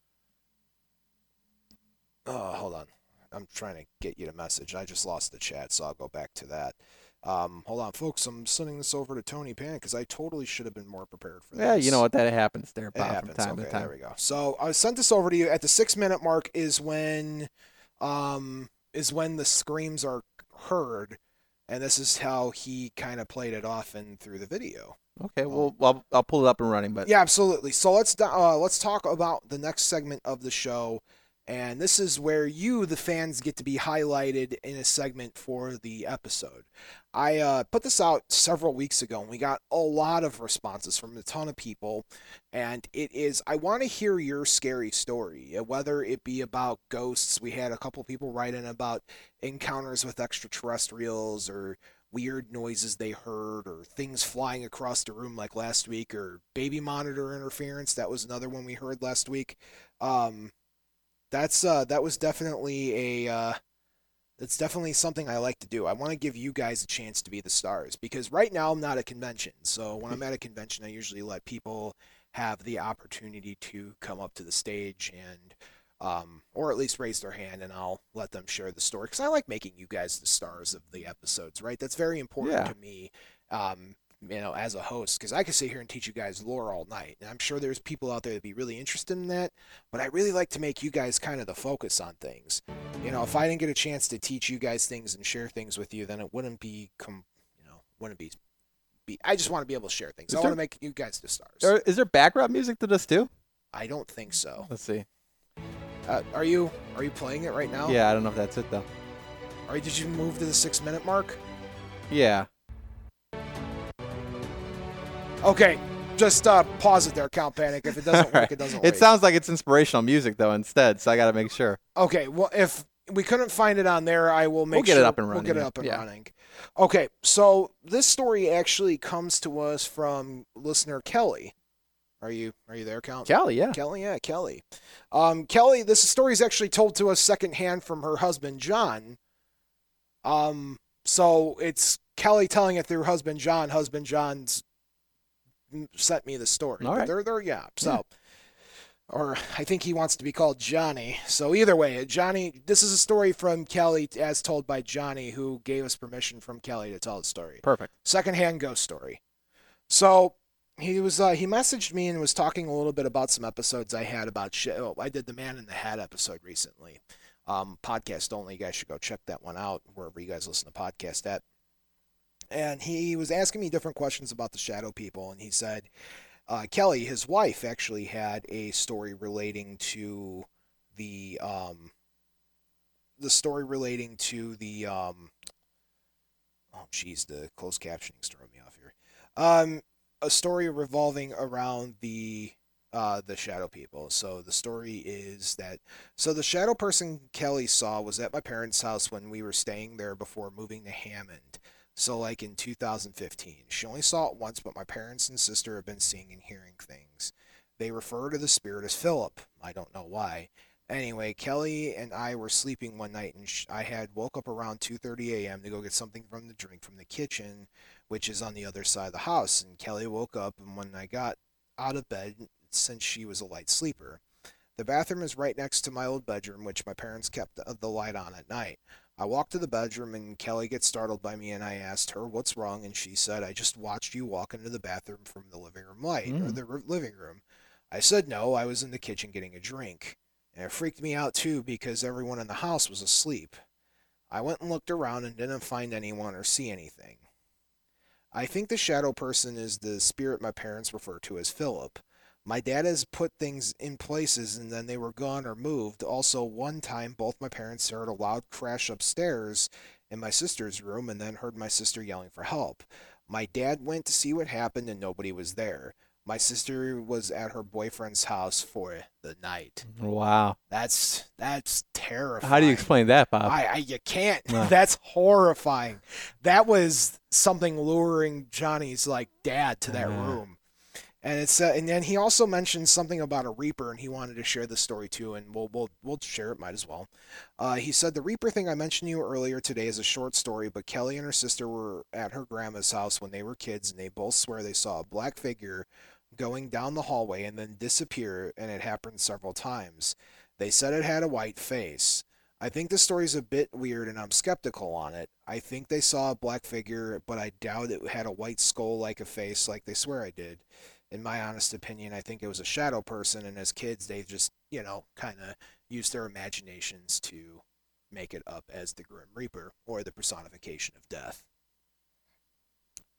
Speaker 2: Oh, hold on. I'm trying to get you the message. I just lost the chat, so I'll go back to that. Um, hold on, folks. I'm sending this over to Tony Pan because I totally should have been more prepared for this.
Speaker 3: Yeah, you know what? That happens there,
Speaker 2: It
Speaker 3: Bob,
Speaker 2: happens.
Speaker 3: from time
Speaker 2: Okay,
Speaker 3: to time.
Speaker 2: there we go. So I sent this over to you at the six minute mark is when, um, is when the screams are heard, and this is how he kind of played it off and through the video.
Speaker 3: Okay, well, I'll, I'll pull it up and running, but
Speaker 2: Yeah, absolutely. So let's uh, let's talk about the next segment of the show, and this is where you, the fans, get to be highlighted in a segment for the episode. I uh, put this out several weeks ago, and we got a lot of responses from a ton of people, and it is, I want to hear your scary story, uh, whether it be about ghosts. We had a couple people write in about encounters with extraterrestrials, or weird noises they heard, or things flying across the room like last week, or baby monitor interference. That was another one we heard last week. Um, that's uh, that was definitely a uh, it's definitely something I like to do. I want to give you guys a chance to be the stars, because right now I'm not at convention. So when I'm at a convention, I usually let people have the opportunity to come up to the stage and um, or at least raise their hand, and I'll let them share the story, because I like making you guys the stars of the episodes, right? That's very important
Speaker 3: Yeah.
Speaker 2: to me, um, you know, as a host, because I could sit here and teach you guys lore all night, and I'm sure there's people out there that'd be really interested in that, but I really like to make you guys kind of the focus on things. You know, if I didn't get a chance to teach you guys things and share things with you, then it wouldn't be, com- you know, wouldn't be. be I just want to be able to share things.
Speaker 3: Is
Speaker 2: I
Speaker 3: there-
Speaker 2: want to make you guys the stars.
Speaker 3: Or is there background music to this too?
Speaker 2: I don't think so.
Speaker 3: Let's see.
Speaker 2: Uh, are you are you playing it right now?
Speaker 3: Yeah, I don't know if that's it though.
Speaker 2: Or did you move to the six minute mark?
Speaker 3: Yeah.
Speaker 2: Okay, just uh, pause it there, Count Panic. If it doesn't work,
Speaker 3: Alright.
Speaker 2: it doesn't
Speaker 3: It
Speaker 2: work.
Speaker 3: sounds like it's inspirational music though instead, so I got to make sure.
Speaker 2: Okay, well, if we couldn't find it on there, I will make
Speaker 3: We'll get
Speaker 2: sure
Speaker 3: it up and
Speaker 2: we'll
Speaker 3: running,
Speaker 2: get it
Speaker 3: yeah.
Speaker 2: up and
Speaker 3: Yeah.
Speaker 2: running. Okay, so this story actually comes to us from listener Kelly. Are you are you there, Count?
Speaker 3: Kelly, yeah.
Speaker 2: Kelly, yeah, Kelly. Um, Kelly, this story is actually told to us secondhand from her husband John. Um, so it's Kelly telling it through husband John. Husband John's sent me the story.
Speaker 3: All
Speaker 2: But
Speaker 3: right.
Speaker 2: they're they're yeah. So, or I think he wants to be called Johnny. So either way, Johnny. This is a story from Kelly, as told by Johnny, who gave us permission from Kelly to tell the story.
Speaker 3: Perfect.
Speaker 2: Secondhand ghost story. So he was uh, he messaged me and was talking a little bit about some episodes I had about shit. Oh, I did the Man in the Hat episode recently. Um, podcast only. You guys should go check that one out wherever you guys listen to podcast at. And he was asking me different questions about the shadow people, and he said uh, Kelly, his wife, actually had a story relating to the um, the story relating to the um, oh geez, the closed captioning's throwing me off here. Um, a story revolving around the uh, the shadow people. So the story is that so the shadow person Kelly saw was at my parents' house when we were staying there before moving to Hammond. So like in two thousand fifteen. She only saw it once, but my parents and sister have been seeing and hearing things. They refer to the spirit as Philip. I don't know why. Anyway, Kelly and I were sleeping one night, and sh- I had woke up around two thirty a.m. to go get something from the drink from the kitchen, which is on the other side of the house. And Kelly woke up, and when I got out of bed, since she was a light sleeper, the bathroom is right next to my old bedroom, which my parents kept the, the light on at night. I walked to the bedroom, and Kelly gets startled by me, and I asked her, "What's wrong?" And she said, "I just watched you walk into the bathroom from the living room light, or
Speaker 3: Mm.
Speaker 2: the r- living room." I said, "No, I was in the kitchen getting a drink." And it freaked me out too, because everyone in the house was asleep. I went and looked around and didn't find anyone or see anything. I think the shadow person is the spirit my parents refer to as Philip. My dad has put things in places and then they were gone or moved. Also, one time both my parents heard a loud crash upstairs in my sister's room and then heard my sister yelling for help. My dad went to see what happened and nobody was there. My sister was at her boyfriend's house for the night.
Speaker 3: Wow.
Speaker 2: That's that's terrifying.
Speaker 3: How do you explain that, Bob?
Speaker 2: I, I you can't.
Speaker 3: No.
Speaker 2: That's horrifying. That was something luring Johnny's like dad to that
Speaker 3: Yeah.
Speaker 2: room. And it's uh, and then he also mentioned something about a Reaper, and he wanted to share the story too, and we'll we'll we'll share it. Might as well. Uh, he said the Reaper thing I mentioned to you earlier today is a short story, but Kelly and her sister were at her grandma's house when they were kids, and they both swear they saw a black figure going down the hallway and then disappear, and it happened several times. They said it had a white face. I think the story's a bit weird, and I'm skeptical on it. I think they saw a black figure, but I doubt it had a white skull like a face like they swear I did. In my honest opinion, I think it was a shadow person, and as kids, they just, you know, kind of used their imaginations to make it up as the Grim Reaper, or the personification of death.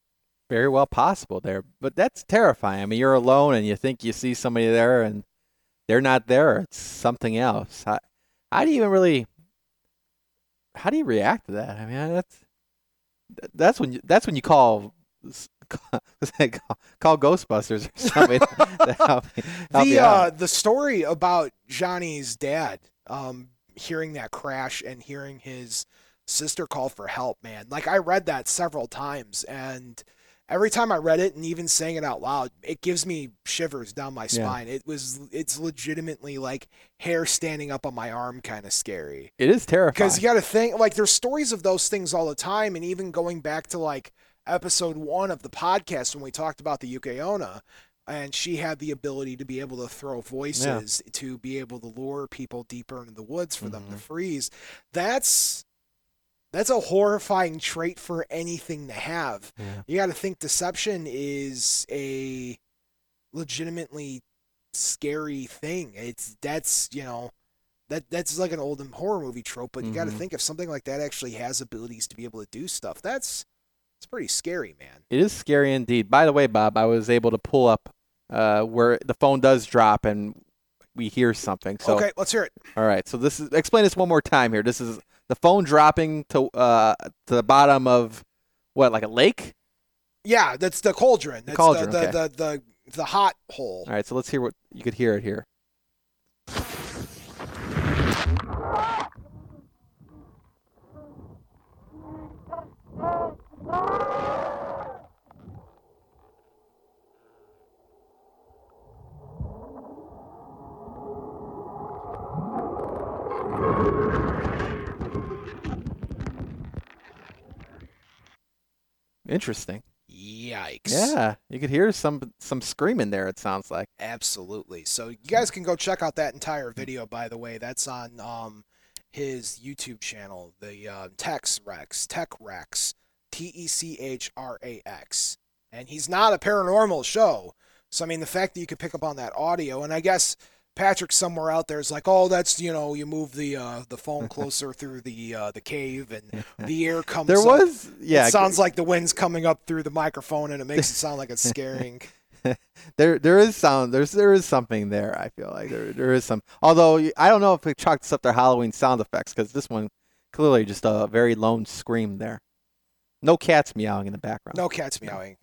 Speaker 3: very well possible there. But that's terrifying. I mean, you're alone and you think you see somebody there and they're not there. It's something else. How, how do you even really, how do you react to that? I mean, that's, that's when you, that's when you call, call, call Ghostbusters or something to help, help
Speaker 2: the
Speaker 3: you out.
Speaker 2: uh, the story about Johnny's dad, um, hearing that crash and hearing his sister call for help, man. Like, I read that several times, and every time I read it and even saying it out loud, it gives me shivers down my spine. Yeah. It was, it's legitimately like hair standing up on my arm kind of scary.
Speaker 3: It is terrifying.
Speaker 2: Because you got to think, like, there's stories of those things all the time, and even going back to, like, episode one of the podcast when we talked about the Yuka-onna, and she had the ability to be able to throw voices yeah. to be able to lure people deeper into the woods for mm-hmm. them to freeze. That's that's a horrifying trait for anything to have. Yeah. You got to think deception is a legitimately scary thing. It's that's you know that that's like an old horror movie trope, but mm-hmm. you got to think if something like that actually has abilities to be able to do stuff. That's It's pretty scary, man.
Speaker 3: It is scary indeed. By the way, Bob, I was able to pull up uh, where the phone does drop and we hear something. So,
Speaker 2: okay, let's hear it.
Speaker 3: All right. So this is explain this one more time here. This is the phone dropping to uh, to the bottom of what, like a lake?
Speaker 2: Yeah, that's the cauldron. That's
Speaker 3: the cauldron.
Speaker 2: The,
Speaker 3: okay.
Speaker 2: the, the, the, the hot hole.
Speaker 3: All right. So let's hear what you could hear it here. Interesting.
Speaker 2: Yikes.
Speaker 3: Yeah, you could hear some some screaming there, it sounds like.
Speaker 2: Absolutely. So you guys can go check out that entire video, by the way. That's on um, his YouTube channel, the uh, Tex Rex, Tech Rex, T E C H R A X. And he's not a paranormal show. So, I mean, the fact that you could pick up on that audio, and I guess Patrick somewhere out there is like, oh, that's, you know, you move the uh, the phone closer through the uh, the cave and the air comes
Speaker 3: there
Speaker 2: up.
Speaker 3: was, yeah.
Speaker 2: It sounds like the wind's coming up through the microphone and it makes it sound like it's scaring.
Speaker 3: there there is sound, there's there is something there, I feel like. There There is some, although I don't know if they chalked this up their Halloween sound effects, because this one, clearly just a very lone scream there. No cats meowing in the background.
Speaker 2: No cats meowing.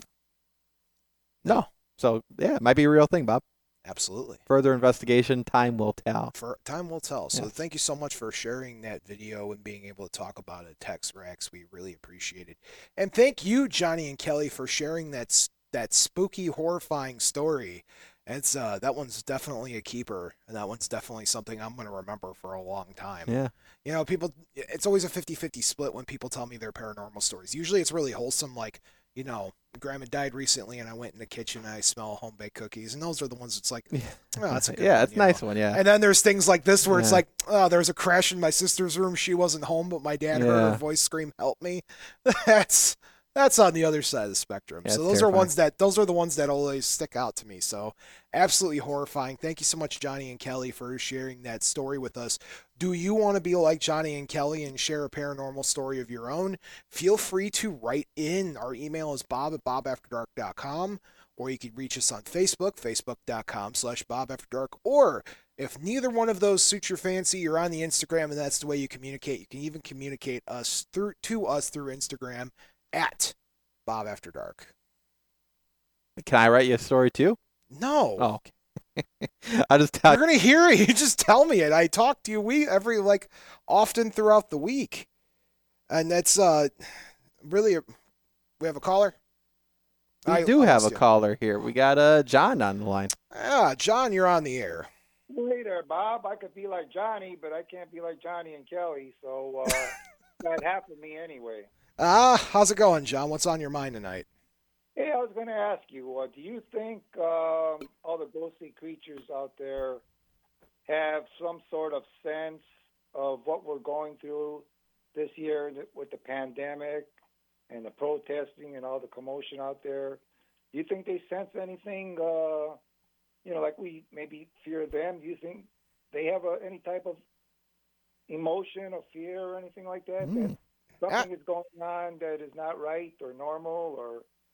Speaker 3: No. no. So, yeah, it might be a real thing, Bob.
Speaker 2: Absolutely.
Speaker 3: Further investigation, time will tell.
Speaker 2: For time will tell. So
Speaker 3: yeah.
Speaker 2: thank you so much for sharing that video and being able to talk about it, Tex Rex. We really appreciate it. And thank you, Johnny and Kelly, for sharing that that spooky, horrifying story. It's uh that one's definitely a keeper, and that one's definitely something I'm going to remember for a long time.
Speaker 3: Yeah.
Speaker 2: You know, people, it's always a fifty-fifty split when people tell me their paranormal stories. Usually it's really wholesome, like, you know, Grandma died recently, and I went in the kitchen and I smell home baked cookies, and those are the ones that's like, oh, that's a good
Speaker 3: yeah,
Speaker 2: one,
Speaker 3: it's a nice know? one, yeah.
Speaker 2: And then there's things like this where
Speaker 3: yeah.
Speaker 2: it's like, oh, there was a crash in my sister's room. She wasn't home, but my dad
Speaker 3: yeah.
Speaker 2: heard her voice scream, "Help me!" That's that's on the other side of the spectrum.
Speaker 3: Yeah,
Speaker 2: so those
Speaker 3: terrifying.
Speaker 2: are ones that those are the ones that always stick out to me. So absolutely horrifying. Thank you so much, Johnny and Kelly, for sharing that story with us. Do you want to be like Johnny and Kelly and share a paranormal story of your own? Feel free to write in. Our email is bob at bob after dark dot com, or you could reach us on Facebook, facebook.com slash bobafterdark, or if neither one of those suits your fancy, you're on the Instagram, and that's the way you communicate. You can even communicate us through to us through Instagram at Bob After Dark.
Speaker 3: Can I write you a story too?
Speaker 2: No.
Speaker 3: Oh, okay. I just tell
Speaker 2: You're gonna hear it. You just tell me it. I talk to you we every like often throughout the week, and that's uh really a, we have a caller.
Speaker 3: We
Speaker 2: I,
Speaker 3: do
Speaker 2: I
Speaker 3: have a
Speaker 2: you.
Speaker 3: caller here. We got uh John on the line.
Speaker 2: Ah, John, you're on the air.
Speaker 5: Hey there, Bob. I could be like Johnny, but I can't be like Johnny and Kelly. So uh, that half of me anyway.
Speaker 2: Ah, how's it going, John? What's on your mind tonight?
Speaker 5: Hey, I was going to ask you, uh, do you think um, all the ghostly creatures out there have some sort of sense of what we're going through this year with the pandemic and the protesting and all the commotion out there? Do you think they sense anything, uh, you know, like we maybe fear them? Do you think they have a, any type of emotion or fear or anything like that?
Speaker 2: Mm.
Speaker 5: that something is going on that is not right or normal or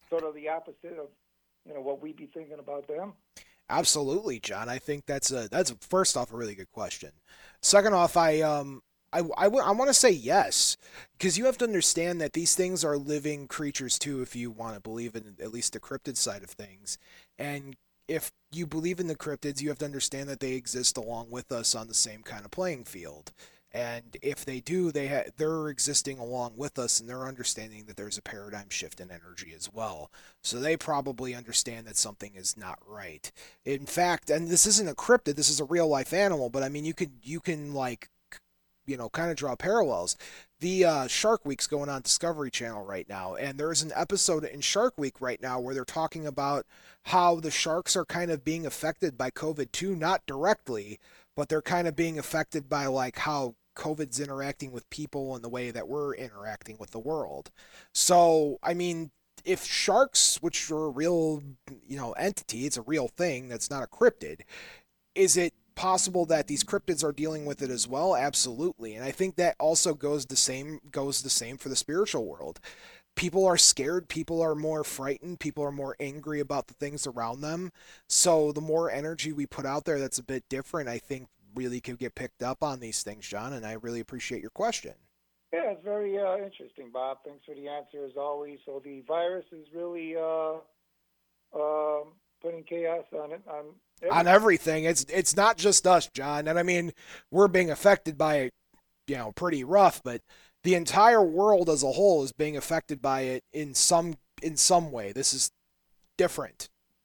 Speaker 5: sort of the opposite of, you know, what we'd be thinking about them?
Speaker 2: Absolutely, John. I think that's a that's a, first off a really good question. Second off, I um I I, w- I want to say yes, because you have to understand that these things are living creatures too. If you want to believe in at least the cryptid side of things, and if you believe in the cryptids, you have to understand that they exist along with us on the same kind of playing field. And if they do, they ha- they're existing along with us, and they're understanding that there's a paradigm shift in energy as well. So they probably understand that something is not right. In fact, and this isn't a cryptid, this is a real life animal, but I mean, you can you can like, you know, kind of draw parallels. The uh, Shark Week's going on Discovery Channel right now, and there's an episode in Shark Week right now where they're talking about how the sharks are kind of being affected by COVID too, not directly, but they're kind of being affected by like how COVID's interacting with people and the way that we're interacting with the world. So, I mean, if sharks, which are a real, you know, entity, it's a real thing that's not a cryptid, is it possible that these cryptids are dealing with it as well? Absolutely. And I think that also goes the same goes the same for the spiritual world. People are scared, people are more frightened, people are more angry about the things around them. So the more energy we put out there that's a bit different, I think really could get picked up on these things, John, and I really appreciate your question.
Speaker 5: Yeah, it's very uh, interesting, Bob. Thanks for the answer as always. So the virus is really uh, uh, putting chaos on it on everything.
Speaker 2: on everything. It's it's not just us, John, and I mean we're being affected by it, you know, pretty rough, but the entire world as a whole is being affected by it in some in some way. This is different.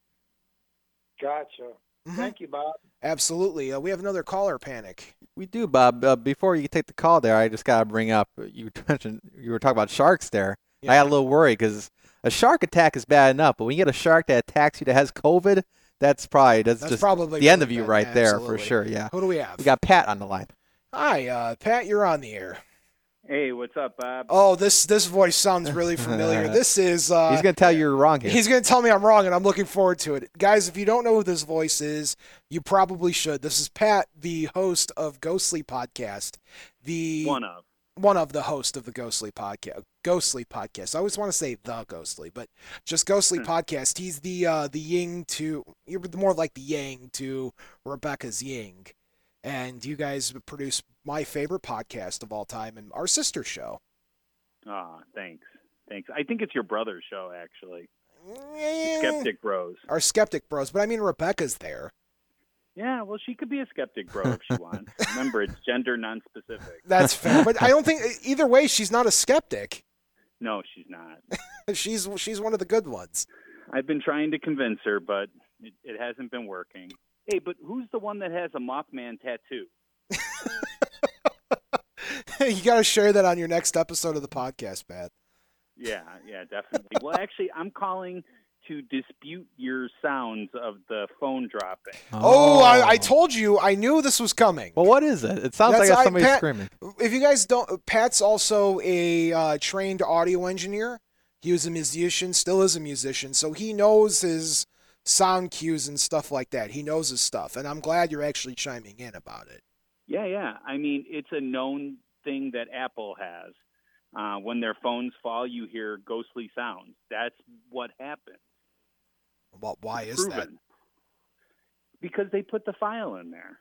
Speaker 5: Gotcha.
Speaker 2: Mhm.
Speaker 5: Thank you, Bob.
Speaker 2: Absolutely. Uh, we have another caller panic.
Speaker 3: We do, Bob. Uh, before you take the call there, I just got to bring up, you mentioned, you were talking about sharks there.
Speaker 2: Yeah.
Speaker 3: I got a little worried because a shark attack is bad enough, but when you get a shark that attacks you that has COVID, that's probably, that's,
Speaker 2: That's
Speaker 3: just
Speaker 2: probably
Speaker 3: the end
Speaker 2: really
Speaker 3: of you
Speaker 2: bad.
Speaker 3: right there
Speaker 2: Absolutely.
Speaker 3: for sure, yeah.
Speaker 2: Who do we have?
Speaker 3: We got Pat on the line.
Speaker 2: Hi, uh, Pat, you're on the air.
Speaker 6: Hey, what's up, Bob?
Speaker 2: Oh, this this voice sounds really familiar. This is uh
Speaker 3: He's going to tell you you're wrong here.
Speaker 2: He's going to tell me I'm wrong, and I'm looking forward to it. Guys, if you don't know who this voice is, you probably should. This is Pat, the host of Ghostly Podcast. The
Speaker 6: One of.
Speaker 2: One of the host of the Ghostly Podcast. Ghostly Podcast. I always want to say the Ghostly, but just Ghostly Podcast. He's the uh, the yin to, you're more like the yang to Rebecca's yin. And you guys produce my favorite podcast of all time and our sister show.
Speaker 6: Ah, thanks. Thanks. I think it's your brother's show, actually.
Speaker 2: Eh,
Speaker 6: Skeptic Bros.
Speaker 2: Our Skeptic Bros. But I mean, Rebecca's there.
Speaker 6: Yeah, well, she could be a skeptic bro if she wants. Remember, it's gender non-specific.
Speaker 2: That's fair. But I don't think, either way, she's not a skeptic.
Speaker 6: No, she's not.
Speaker 2: she's she's one of the good ones.
Speaker 6: I've been trying to convince her, but it, it hasn't been working. Hey, but who's the one that has a Mothman tattoo?
Speaker 2: You got to share that on your next episode of the podcast, Pat.
Speaker 6: Yeah, yeah, definitely. Well, actually, I'm calling to dispute your sounds of the phone dropping.
Speaker 2: Oh, I, I told you. I knew this was coming.
Speaker 3: Well, what is it? It sounds
Speaker 2: That's-
Speaker 3: like
Speaker 2: I-
Speaker 3: somebody
Speaker 2: Pat-
Speaker 3: screaming.
Speaker 2: If you guys don't, Pat's also a uh, trained audio engineer. He was a musician, still is a musician, so he knows his sound cues and stuff like that. He knows his stuff, and I'm glad you're actually chiming in about it.
Speaker 6: Yeah, yeah. I mean, it's a known thing that Apple has. Uh, when their phones fall, you hear ghostly sounds. That's what happens.
Speaker 2: Well, why
Speaker 6: It's
Speaker 2: is that?
Speaker 6: proven. Because they put the file in there.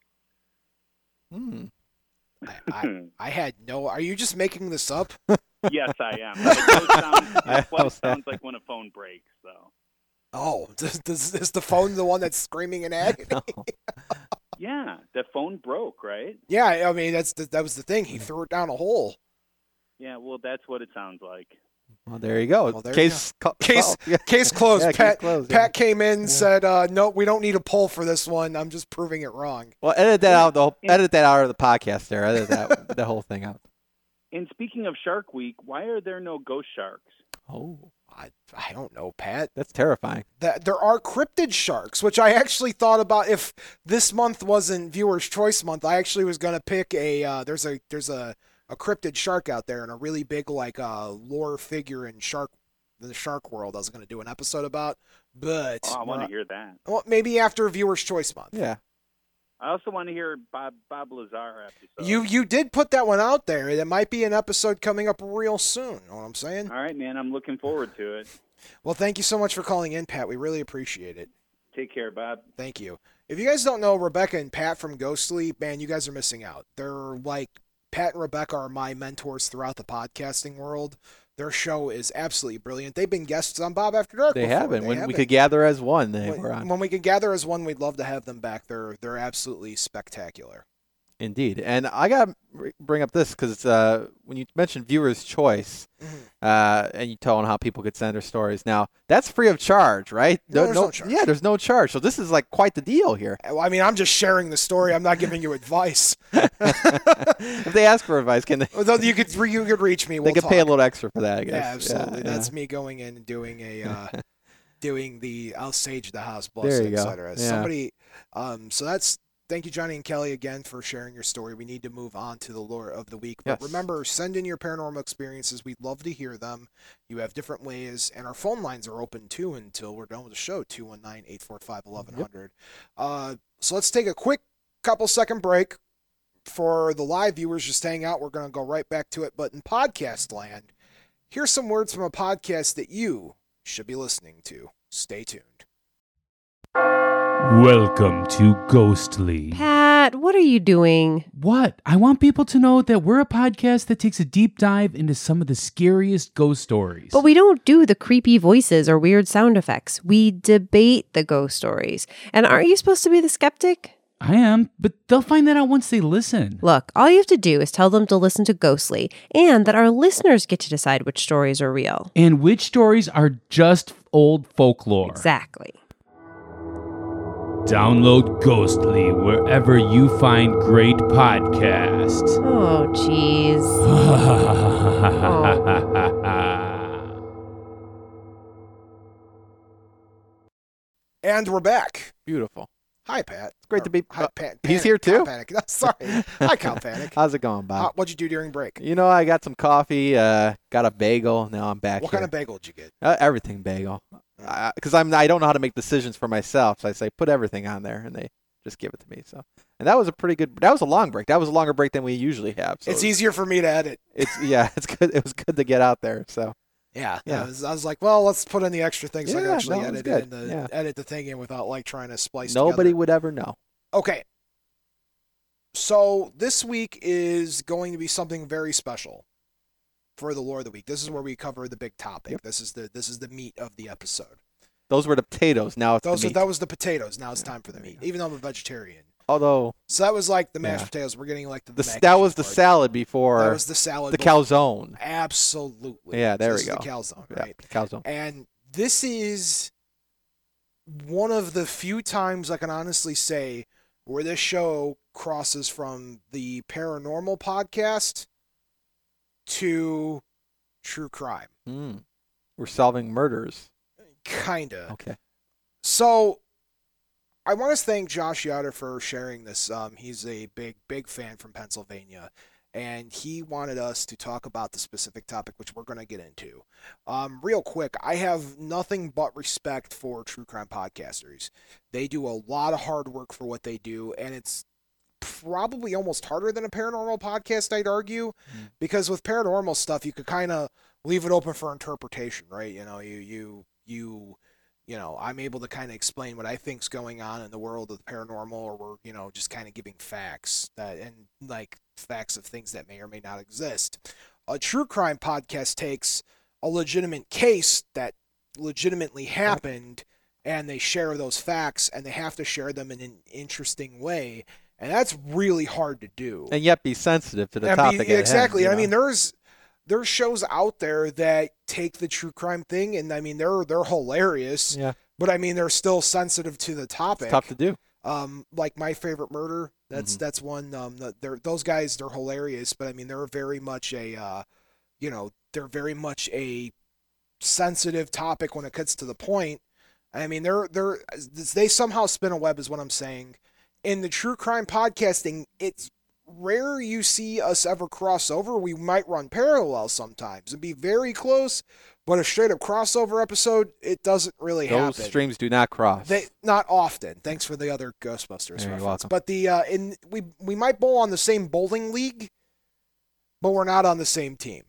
Speaker 3: Hmm.
Speaker 2: I, I, I had no. Are you just making this up?
Speaker 6: Yes, I am. My voice sounds, my
Speaker 3: I
Speaker 6: voice
Speaker 3: was-
Speaker 6: sounds like when a phone breaks, though.
Speaker 2: Oh, does, does, is the phone the one that's screaming in agony?
Speaker 6: Yeah, the phone broke, right?
Speaker 2: Yeah, I mean that's the, that was the thing. He threw it down a hole.
Speaker 6: Yeah, well, that's what it sounds like.
Speaker 3: Well, there you go.
Speaker 2: Well, there you
Speaker 3: case co-
Speaker 2: Case
Speaker 3: oh, yeah.
Speaker 2: case closed.
Speaker 3: Yeah,
Speaker 2: Pat
Speaker 3: case closed, yeah.
Speaker 2: Pat came in said, uh, "No, we don't need a poll for this one. I'm just proving it wrong."
Speaker 3: Well, edit that out. The whole, edit that out of the podcast. There, edit that the whole thing out.
Speaker 6: And speaking of Shark Week, why are there no ghost sharks?
Speaker 3: Oh,
Speaker 2: I I don't know, Pat.
Speaker 3: that's terrifying.
Speaker 2: That there are cryptid sharks, which I actually thought about. If this month wasn't Viewers' Choice Month, I actually was gonna pick a. Uh, there's a there's a, a cryptid shark out there and a really big like uh, lore figure in shark the shark world. I was gonna do an episode about, but
Speaker 6: Oh, I want
Speaker 2: uh,
Speaker 6: to hear that.
Speaker 2: well, maybe after Viewers' Choice Month.
Speaker 3: Yeah.
Speaker 6: I also want to hear Bob Bob Lazar episode.
Speaker 2: You you did put that one out there. There might be an episode coming up real soon. Know what I'm saying?
Speaker 6: All right, man. I'm looking forward to it.
Speaker 2: Well, thank you so much for calling in, Pat. We really appreciate it.
Speaker 6: Take care, Bob.
Speaker 2: Thank you. If you guys don't know Rebecca and Pat from Ghostly, man, you guys are missing out. They're like, Pat and Rebecca are my mentors throughout the podcasting world. Their show is absolutely brilliant. They've been guests on Bob After Dark
Speaker 3: They
Speaker 2: before.
Speaker 3: have been.
Speaker 2: They
Speaker 3: When
Speaker 2: have
Speaker 3: we
Speaker 2: been.
Speaker 3: could gather as one, they
Speaker 2: when,
Speaker 3: were on.
Speaker 2: when we could gather as one, we'd love to have them back. They're they're absolutely spectacular.
Speaker 3: Indeed. And I got to bring up this because uh, when you mentioned viewer's choice
Speaker 2: Mm-hmm.
Speaker 3: uh, and you tell them how people could send their stories, now that's free of charge, right?
Speaker 2: No, there's no charge.
Speaker 3: Yeah, there's no charge. So this is like quite the deal here.
Speaker 2: Well, I mean, I'm just sharing the story. I'm not giving you advice.
Speaker 3: If they ask for advice, can they?
Speaker 2: Although you could re- you could reach me.
Speaker 3: They
Speaker 2: We'll
Speaker 3: could
Speaker 2: talk.
Speaker 3: pay a little extra for that, I guess.
Speaker 2: Yeah, absolutely.
Speaker 3: Yeah,
Speaker 2: That's
Speaker 3: yeah.
Speaker 2: me going in and doing a uh, doing the I'll sage the house,
Speaker 3: There
Speaker 2: blessing,
Speaker 3: you
Speaker 2: et
Speaker 3: go.
Speaker 2: cetera.
Speaker 3: Yeah.
Speaker 2: Somebody, um, so that's thank you, Johnny and Kelly, again for sharing your story. We need to move on to the lore of the week. But
Speaker 3: Yes.
Speaker 2: remember, send in your paranormal experiences. We'd love to hear them. You have different ways, and our phone lines are open too until we're done with the show. two one nine, eight four five, eleven hundred. Uh, so let's take a quick couple second break. For the live viewers just hang out, we're going to go right back to it. But in podcast land, here's some words from a podcast that you should be listening to. Stay tuned.
Speaker 7: Welcome to Ghostly.
Speaker 8: Pat, what are you doing?
Speaker 7: What? I want people to know that we're a podcast that takes a deep dive into some of the scariest ghost stories.
Speaker 8: But we don't do the creepy voices or weird sound effects. We debate the ghost stories. And aren't you supposed to be the skeptic?
Speaker 7: I am, but they'll find that out once they listen.
Speaker 8: Look, all you have to do is tell them to listen to Ghostly and that our listeners get to decide which stories are real.
Speaker 7: And which stories are just old folklore.
Speaker 8: Exactly.
Speaker 7: Download Ghostly wherever you find great podcasts.
Speaker 8: Oh, jeez.
Speaker 2: And we're back.
Speaker 3: Beautiful.
Speaker 2: Hi, Pat.
Speaker 3: It's great to be.
Speaker 2: Hi,
Speaker 3: uh,
Speaker 2: Pat.
Speaker 3: he's
Speaker 2: Panic.
Speaker 3: here too.
Speaker 2: Count Panic. No, sorry. Hi, Count Panic.
Speaker 3: How's it going, Bob?
Speaker 2: How, what'd you do during break?
Speaker 3: You know, I got some coffee, uh, got a bagel. Now I'm back
Speaker 2: What
Speaker 3: here.
Speaker 2: kind of bagel did you get?
Speaker 3: Uh, everything bagel. Because I'm I don't know how to make decisions for myself, so I say put everything on there, and they just give it to me. So, and that was a pretty good. That was a long break. That was a longer break than we usually have. So
Speaker 2: It's easier for me to edit.
Speaker 3: It's yeah. It's good. It was good to get out there. So
Speaker 2: Yeah,
Speaker 3: Yeah.
Speaker 2: I was, I was like, well, let's put in the extra things so I can
Speaker 3: Yeah,
Speaker 2: actually
Speaker 3: no, it was
Speaker 2: edit
Speaker 3: good.
Speaker 2: it and the,
Speaker 3: Yeah.
Speaker 2: edit the thing in without like trying to splice.
Speaker 3: nobody
Speaker 2: together.
Speaker 3: would ever know.
Speaker 2: Okay. So this week is going to be something very special for the lore of the week. This is where we cover the big topic.
Speaker 3: Yep.
Speaker 2: This is the this is the meat of the episode.
Speaker 3: Those were the potatoes. Now it's
Speaker 2: Those
Speaker 3: the
Speaker 2: are,
Speaker 3: meat.
Speaker 2: that was the potatoes. Now it's time for the
Speaker 3: There you
Speaker 2: meat.
Speaker 3: go.
Speaker 2: Even though I'm a vegetarian.
Speaker 3: Although
Speaker 2: So that was like the mashed
Speaker 3: Yeah.
Speaker 2: potatoes. We're getting like the,
Speaker 3: the,
Speaker 2: mac and
Speaker 3: that
Speaker 2: cheese
Speaker 3: was the
Speaker 2: part.
Speaker 3: salad before
Speaker 2: That was the salad.
Speaker 3: the
Speaker 2: before-
Speaker 3: calzone.
Speaker 2: Absolutely.
Speaker 3: Yeah, there
Speaker 2: this
Speaker 3: we
Speaker 2: is
Speaker 3: go.
Speaker 2: The calzone,
Speaker 3: Yeah,
Speaker 2: right?
Speaker 3: the calzone.
Speaker 2: And this is one of the few times I can honestly say where this show crosses from the paranormal podcast to true crime.
Speaker 3: Mm. We're solving murders.
Speaker 2: Kinda.
Speaker 3: Okay.
Speaker 2: So I want to thank Josh Yoder for sharing this. Um, he's a big, big fan from Pennsylvania, and he wanted us to talk about the specific topic, which we're going to get into. Um, real quick, I have nothing but respect for true crime podcasters. They do a lot of hard work for what they do, and it's probably almost harder than a paranormal podcast, I'd argue,
Speaker 3: Mm.
Speaker 2: because with paranormal stuff, you could kind of leave it open for interpretation, right? You know, you, you, you, you know, I'm able to kind of explain what I think's going on in the world of the paranormal, or we're, you know, just kind of giving facts that, and like facts of things that may or may not exist. A true crime podcast takes a legitimate case that legitimately happened, and they share those facts, and they have to share them in an interesting way, and that's really hard to do.
Speaker 3: And yet be sensitive to the
Speaker 2: And
Speaker 3: topic.
Speaker 2: be-
Speaker 3: at hand,
Speaker 2: exactly.
Speaker 3: you
Speaker 2: I
Speaker 3: know?
Speaker 2: mean, there's there's shows out there that take the true crime thing, and I mean, they're they're hilarious.
Speaker 3: Yeah.
Speaker 2: But I mean, they're still sensitive to the topic.
Speaker 3: It's tough to do.
Speaker 2: Um, like My Favorite Murder. That's
Speaker 3: Mhm.
Speaker 2: that's one. Um, that they're those guys. They're hilarious, but I mean, they're very much a, uh, you know, they're very much a sensitive topic when it gets to the point. I mean, they're they're they somehow spin a web, is what I'm saying. In the true crime podcasting, it's rare you see us ever cross over. We might run parallel sometimes and be very close, but a straight up crossover episode, it doesn't really
Speaker 3: Those
Speaker 2: happen.
Speaker 3: streams do not cross.
Speaker 2: They not often. Thanks for the other Ghostbusters
Speaker 3: You're
Speaker 2: reference.
Speaker 3: welcome.
Speaker 2: But the uh, in we we might bowl on the same bowling league, but we're not on the same team.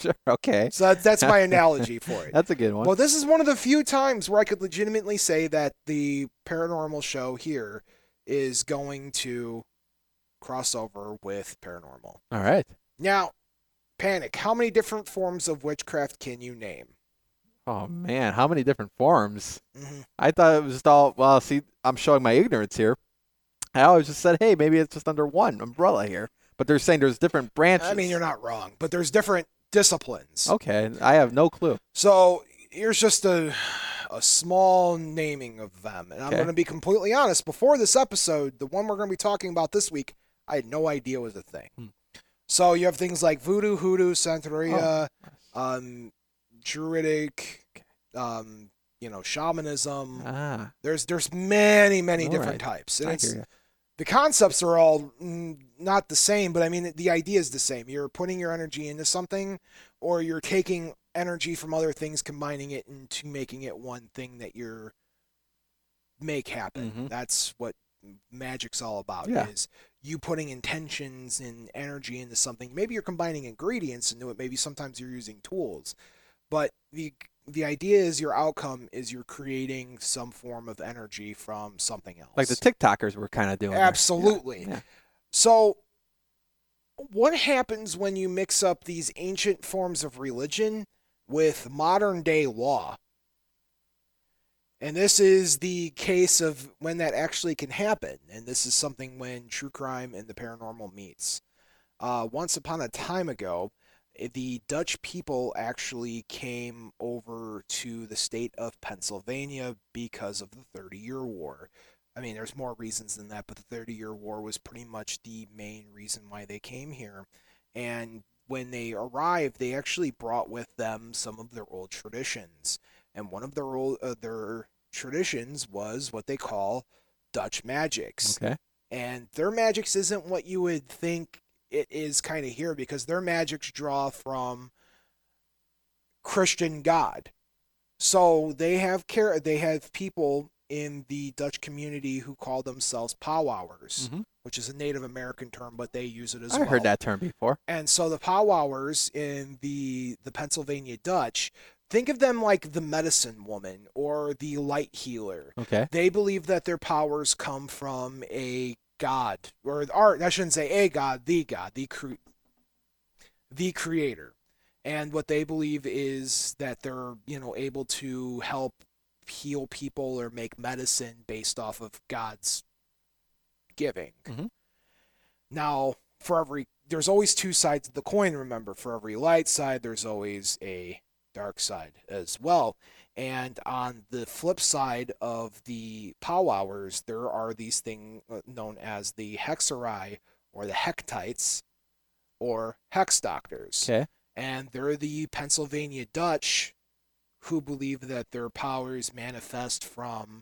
Speaker 3: Sure. Okay.
Speaker 2: So that, that's my analogy for it.
Speaker 3: That's a good one.
Speaker 2: Well, this is one of the few times where I could legitimately say that the paranormal show here is going to cross over with paranormal.
Speaker 3: All right.
Speaker 2: Now, Panic, how many different forms of witchcraft can you name?
Speaker 3: Oh, man. How many different forms?
Speaker 2: Mm-hmm.
Speaker 3: I thought it was just all, well, see, I'm showing my ignorance here. I always just said, hey, maybe it's just under one umbrella here. But they're saying there's different branches.
Speaker 2: I mean, you're not wrong, but there's different disciplines.
Speaker 3: Okay. I have no clue.
Speaker 2: So here's just a, a small naming of them. And I'm
Speaker 3: Okay.
Speaker 2: going to be completely honest. Before this episode, the one we're going to be talking about this week, I had no idea was a thing.
Speaker 3: Hmm.
Speaker 2: So you have things like voodoo, hoodoo, Santeria,
Speaker 3: Oh.
Speaker 2: um, druidic, um, you know, shamanism.
Speaker 3: Ah.
Speaker 2: There's there's many, many
Speaker 3: All
Speaker 2: different
Speaker 3: right.
Speaker 2: types. And
Speaker 3: I
Speaker 2: it's
Speaker 3: hear ya.
Speaker 2: the concepts are all mm, not the same, but I mean, the idea is the same. You're putting your energy into something, or you're taking energy from other things, combining it into making it one thing that you're make happen.
Speaker 3: Mhm.
Speaker 2: That's what magic's all about,
Speaker 3: Yeah.
Speaker 2: is you putting intentions and energy into something. Maybe you're combining ingredients into it. Maybe sometimes you're using tools, but the the idea is your outcome is you're creating some form of energy from something else.
Speaker 3: Like the TikTokers were kind of doing. there.
Speaker 2: Absolutely.
Speaker 3: Yeah.
Speaker 2: So, what happens when you mix up these ancient forms of religion with modern day law? And this is the case of when that actually can happen. And this is something when true crime and the paranormal meets. Uh, once upon a time ago, the Dutch people actually came over to the state of Pennsylvania because of the thirty-year war. I mean, there's more reasons than that, but the thirty-year war was pretty much the main reason why they came here. And when they arrived, they actually brought with them some of their old traditions. And one of their old, uh, their traditions was what they call Dutch magics.
Speaker 3: Okay.
Speaker 2: And their magics isn't what you would think it is kind of here, because their magics draw from Christian God. So they have care. They have people in the Dutch community who call themselves powwowers,
Speaker 3: Mhm.
Speaker 2: which is a Native American term, but they use it as
Speaker 3: I
Speaker 2: well.
Speaker 3: heard that term before.
Speaker 2: And so the powwowers in the the Pennsylvania Dutch, think of them like the medicine woman or the light healer.
Speaker 3: Okay.
Speaker 2: They believe that their powers come from a god, or, or I shouldn't say a god, the god, the cre- the creator. And what they believe is that they're, you know, able to help heal people or make medicine based off of God's giving.
Speaker 3: Mhm.
Speaker 2: Now, for every, there's always two sides of the coin, remember. For every light side, there's always a dark side as well. And on the flip side of the powwowers, there are these things known as the hexerai, or the hectites, or hex doctors.
Speaker 3: Okay.
Speaker 2: And they're the Pennsylvania Dutch who believe that their powers manifest from,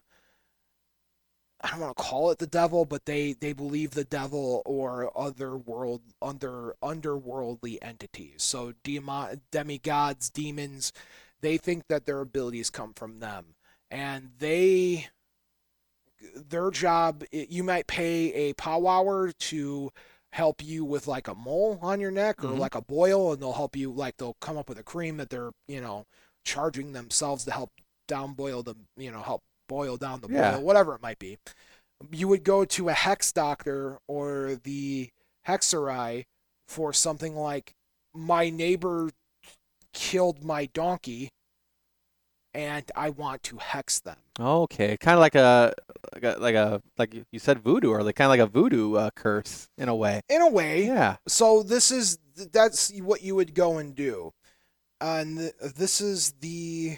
Speaker 2: I don't want to call it the devil, but they, they believe the devil or other world, under underworldly entities. So demo, demigods, demons, they think that their abilities come from them. And they, their job, you might pay a powwower to help you with like a mole on your neck or
Speaker 3: Mhm.
Speaker 2: like a boil, and they'll help you, like they'll come up with a cream that they're, you know, charging themselves to help down boil the, you know, help boil down the
Speaker 3: Yeah.
Speaker 2: boil, whatever it might be. You would go to a hex doctor or the hexerai for something like, my neighbor killed my donkey and I want to hex them.
Speaker 3: Okay. Kind of like a, like a, like a, like you said, voodoo, or like kind of like a voodoo uh, curse in a way.
Speaker 2: In a way.
Speaker 3: Yeah.
Speaker 2: So this is, that's what you would go and do. And th- this is the,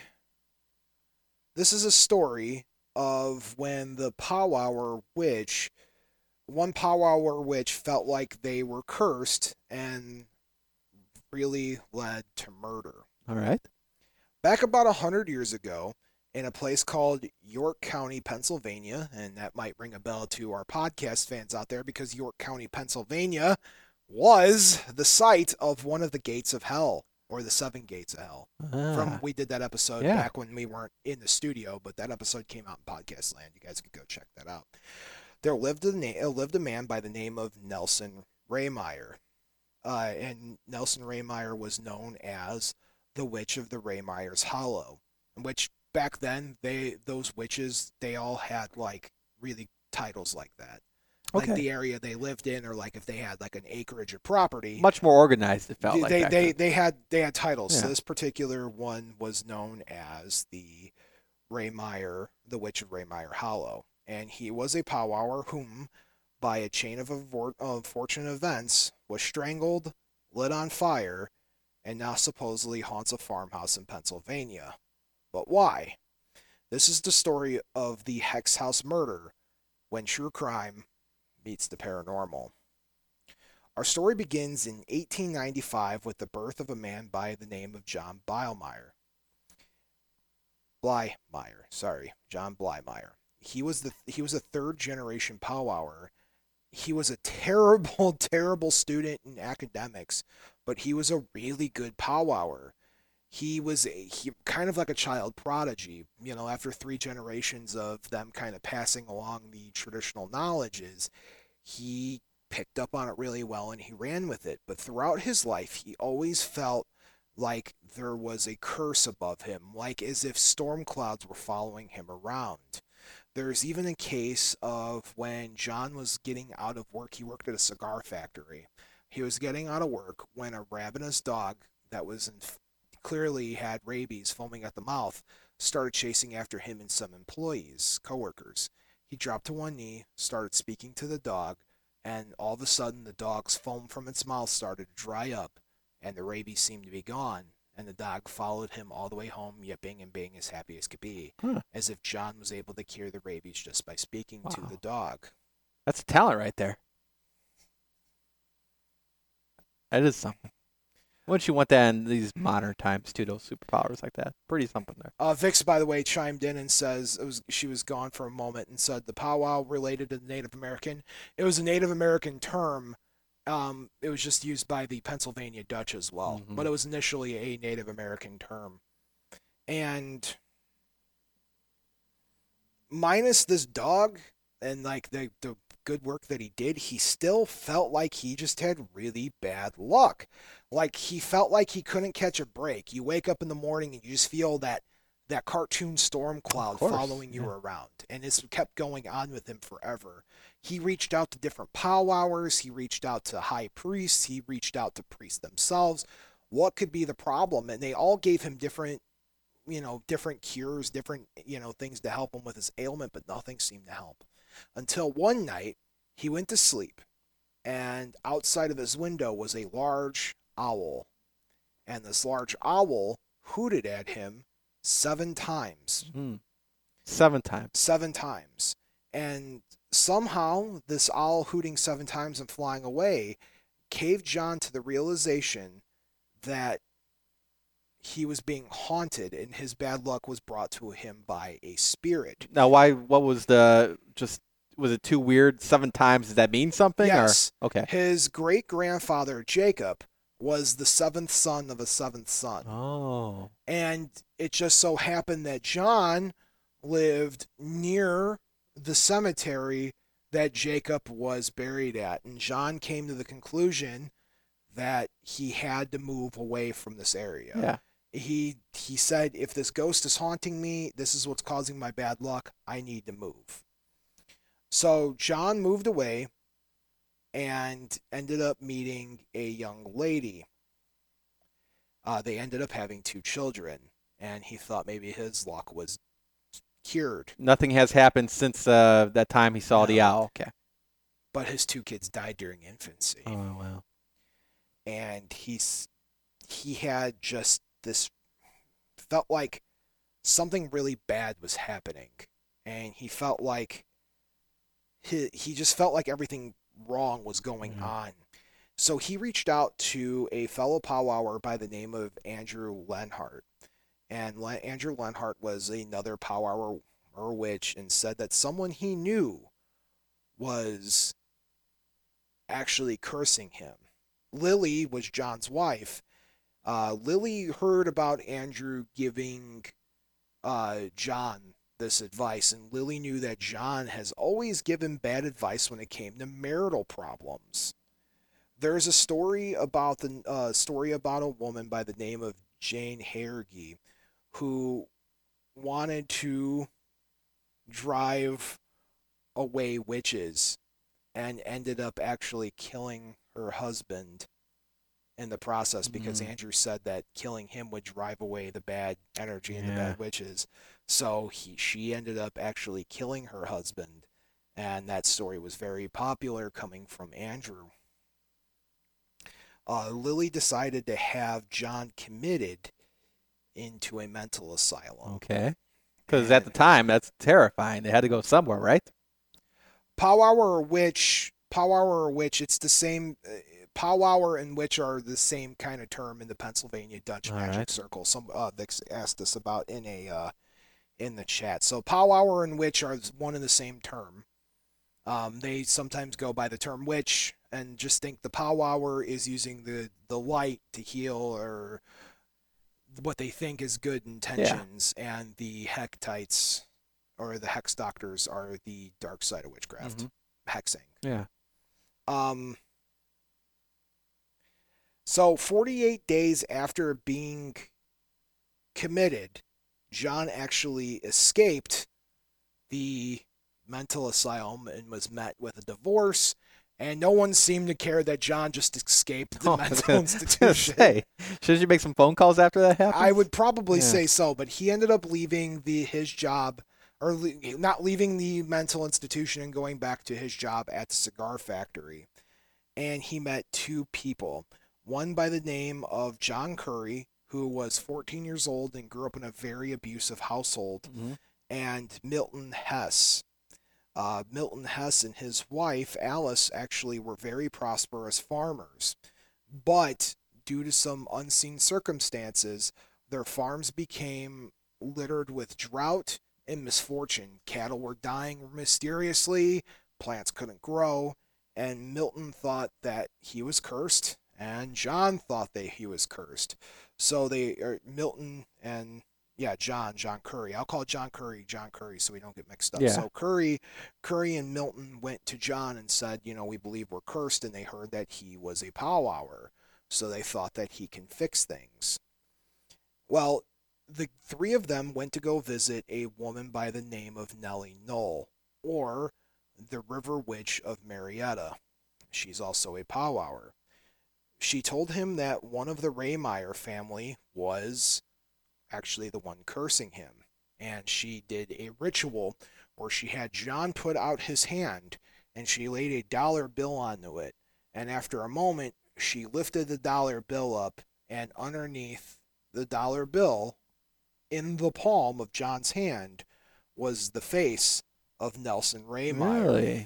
Speaker 2: this is a story of when the powwower witch, one powwower witch felt like they were cursed and really led to murder.
Speaker 3: All right.
Speaker 2: Back about a hundred years ago, in a place called York County, Pennsylvania, and that might ring a bell to our podcast fans out there, because York County, Pennsylvania was the site of one of the gates of hell, or the seven gates of hell.
Speaker 3: Ah.
Speaker 2: From, we did that episode
Speaker 3: Yeah.
Speaker 2: back when we weren't in the studio, but that episode came out in podcast land. You guys could go check that out. There lived a, na- lived a man by the name of Nelson Raymeyer. uh, and Nelson Raymeyer was known as the Witch of the Raymeyer's Hollow, which back then they those witches they all had like really titles like that. Like
Speaker 3: Okay.
Speaker 2: the area they lived in, or like if they had like an acreage of property.
Speaker 3: Much more organized, it felt
Speaker 2: they,
Speaker 3: like.
Speaker 2: They
Speaker 3: back
Speaker 2: they,
Speaker 3: then.
Speaker 2: they had they had titles. So
Speaker 3: Yeah.
Speaker 2: this particular one was known as the Raymeyer, the Witch of Raymeyer Hollow, and he was a powwower whom, by a chain of avor- unfortunate events, was strangled, lit on fire, and now supposedly haunts a farmhouse in Pennsylvania. But why? This is the story of the Hex House murder, when true crime meets the paranormal. Our story begins in eighteen ninety-five with the birth of a man by the name of John Blymeyer. Blymeyer, sorry, John Blymeyer. He was the he was a third generation powwower. He was a terrible, terrible student in academics, but he was a really good powwower. He was a, he, kind of like a child prodigy. You know, after three generations of them kind of passing along the traditional knowledges, he picked up on it really well and he ran with it. But throughout his life, he always felt like there was a curse above him, like as if storm clouds were following him around. There's even a case of when John was getting out of work. He worked at a cigar factory. He was getting out of work when a ravenous dog that was in, clearly had rabies, foaming at the mouth, started chasing after him and some employees, coworkers. He dropped to one knee, started speaking to the dog, and all of a sudden the dog's foam from its mouth started to dry up, and the rabies seemed to be gone. And the dog followed him all the way home, yipping and being as happy as could be,
Speaker 3: Huh.
Speaker 2: as if John was able to cure the rabies just by speaking
Speaker 3: Wow.
Speaker 2: to the dog.
Speaker 3: That's a talent right there. That is something. Wouldn't you want that in these modern times too? Those superpowers like that, pretty something there.
Speaker 2: Uh, Vix, by the way, chimed in and says it was she was gone for a moment and said the powwow related to the Native American. It was a Native American term. Um, it was just used by the Pennsylvania Dutch as well,
Speaker 3: Mhm.
Speaker 2: but it was initially a Native American term. And minus this dog and like the the good work that he did, he still felt like he just had really bad luck. Like he felt like he couldn't catch a break. You wake up in the morning and you just feel that that cartoon storm cloud
Speaker 3: course,
Speaker 2: following you
Speaker 3: yeah.
Speaker 2: around, and it's kept going on with him forever. He reached out to different powwowers, he reached out to high priests, he reached out to priests themselves. What could be the problem? And they all gave him different, you know, different cures, different, you know, things to help him with his ailment, but nothing seemed to help. Until one night, he went to sleep, and outside of his window was a large owl. And this large owl hooted at him seven times.
Speaker 3: Mm. Seven times.
Speaker 2: Seven times. And somehow, this owl hooting seven times and flying away caved John to the realization that he was being haunted and his bad luck was brought to him by a spirit.
Speaker 3: Now, why? What was the just? Was it too weird? Seven times? Does that mean something?
Speaker 2: Yes.
Speaker 3: Or? Okay.
Speaker 2: His great-grandfather, Jacob, was the seventh son of a seventh son.
Speaker 3: Oh.
Speaker 2: And it just so happened that John lived near the cemetery that Jacob was buried at. And John came to the conclusion that he had to move away from this area.
Speaker 3: Yeah.
Speaker 2: He he said, if this ghost is haunting me, this is what's causing my bad luck, I need to move. So John moved away and ended up meeting a young lady. Uh, they ended up having two children, and he thought maybe his luck was cured.
Speaker 3: Nothing has happened since uh, that time he saw
Speaker 2: No.
Speaker 3: the owl. Okay.
Speaker 2: But his two kids died during infancy.
Speaker 3: Oh wow.
Speaker 2: And he's he had just this felt like something really bad was happening, and he felt like he, he just felt like everything wrong was going
Speaker 3: Mhm.
Speaker 2: on. So he reached out to a fellow powwower by the name of Andrew Lenhart, and Le- Andrew Lenhart was another powwower or witch, and said that someone he knew was actually cursing him. Lily was John's wife. Uh, Lily heard about Andrew giving uh, John this advice, and Lily knew that John has always given bad advice when it came to marital problems. there's a story about the uh, story about a woman by the name of Jane Hagerty who wanted to drive away witches and ended up actually killing her husband in the process because
Speaker 3: Mm.
Speaker 2: Andrew said that killing him would drive away the bad energy and the
Speaker 3: Yeah.
Speaker 2: bad witches. So he she ended up actually killing her husband, and that story was very popular coming from Andrew. Uh, Lily decided to have John committed into a mental asylum.
Speaker 3: Okay. Because at the time, that's terrifying. They had to go somewhere, right?
Speaker 2: Powwow or witch, powwow or witch, it's the same. Uh, powwow and witch are the same kind of term in the Pennsylvania Dutch
Speaker 3: All
Speaker 2: magic
Speaker 3: right.
Speaker 2: circle. Some uh, Vix asked us about in a uh, in the chat. So powwow and witch are one and the same term. Um, they sometimes go by the term witch and just think the powwower is using the the light to heal or what they think is good intentions, and the hectites or the hex doctors are the dark side of witchcraft,
Speaker 3: Mhm.
Speaker 2: hexing.
Speaker 3: Yeah.
Speaker 2: Um, so forty-eight days after being committed, John actually escaped the mental asylum and was met with a divorce, and no one seemed to care that John just escaped the
Speaker 3: Oh, I was
Speaker 2: mental
Speaker 3: gonna- I was gonna
Speaker 2: institution.
Speaker 3: say, should you make some phone calls after that happened?
Speaker 2: I would probably
Speaker 3: Yeah.
Speaker 2: say so, but he ended up leaving the his job, or le- not leaving the mental institution and going back to his job at the cigar factory. And he met two people, one by the name of John Curry, who was fourteen years old and grew up in a very abusive household,
Speaker 3: Mhm.
Speaker 2: and Milton Hess. Uh, Milton Hess and his wife, Alice, actually were very prosperous farmers. But due to some unseen circumstances, their farms became littered with drought and misfortune. Cattle were dying mysteriously, plants couldn't grow, and Milton thought that he was cursed, and John thought that he was cursed. So they, or Milton and yeah, John, John Curry. I'll call John Curry John Curry so we don't get mixed up.
Speaker 3: Yeah.
Speaker 2: So Curry, Curry and Milton went to John and said, you know, we believe we're cursed, and they heard that he was a powwower, so they thought that he can fix things. Well, the three of them went to go visit a woman by the name of Nellie Knoll, or the River Witch of Marietta. She's also a powwower. She told him that one of the Raymeyer family was actually the one cursing him, and she did a ritual where she had John put out his hand and she laid a dollar bill onto it, and after a moment she lifted the dollar bill up, and underneath the dollar bill in the palm of John's hand was the face of Nelson Raymeyer.
Speaker 3: Really?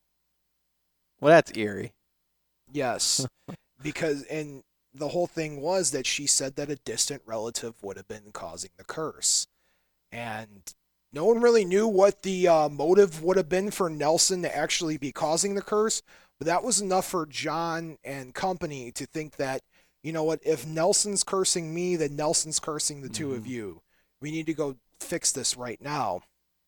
Speaker 3: Well, that's eerie.
Speaker 2: Yes, because and the whole thing was that she said that a distant relative would have been causing the curse, and no one really knew what the uh, motive would have been for Nelson to actually be causing the curse, but that was enough for John and company to think that, you know what, if Nelson's cursing me, then Nelson's cursing the two of you. We need to go fix this right now.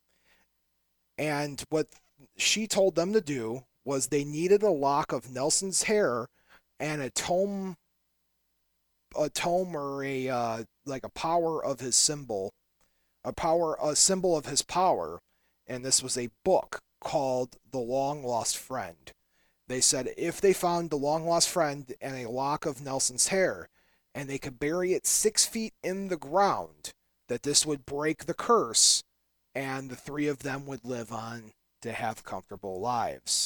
Speaker 2: And what she told them to do was they needed a lock of Nelson's hair and a tome, a tome or a uh, like a power of his symbol, a power, a symbol of his power, and this was a book called The Long Lost Friend. They said if they found the long lost friend and a lock of Nelson's hair, and they could bury it six feet in the ground, that this would break the curse, and the three of them would live on to have comfortable lives.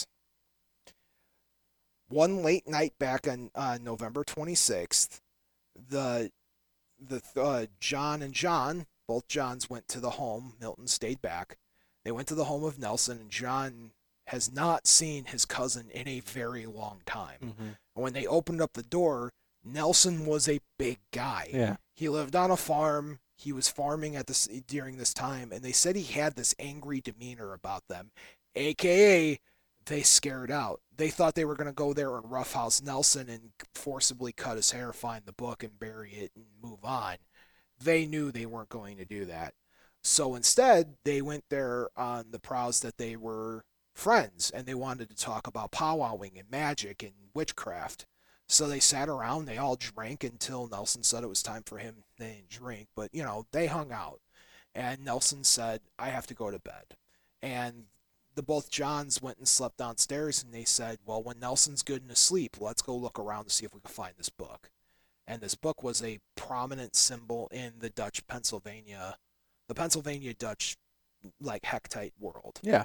Speaker 2: One late night back on uh, November twenty-sixth, the the uh, John and John, both Johns, went to the home. Milton stayed back. They went to the home of Nelson, and John has not seen his cousin in a very long time.
Speaker 3: Mm-hmm.
Speaker 2: And when they opened up the door, Nelson was a big guy.
Speaker 3: Yeah.
Speaker 2: He lived on a farm. He was farming at this during this time, and they said he had this angry demeanor about them, aka they scared out. They thought they were going to go there and roughhouse Nelson and forcibly cut his hair, find the book, and bury it and move on. They knew they weren't going to do that. So instead, they went there on the prows that they were friends, and they wanted to talk about powwowing and magic and witchcraft. So they sat around, they all drank until Nelson said it was time for him. They didn't drink, but, you know, they hung out. And Nelson said, I have to go to bed. And the both Johns went and slept downstairs, and they said, well, when Nelson's good and asleep, let's go look around to see if we can find this book. And this book was a prominent symbol in the Dutch Pennsylvania, the Pennsylvania Dutch, like, Hectite world.
Speaker 3: Yeah.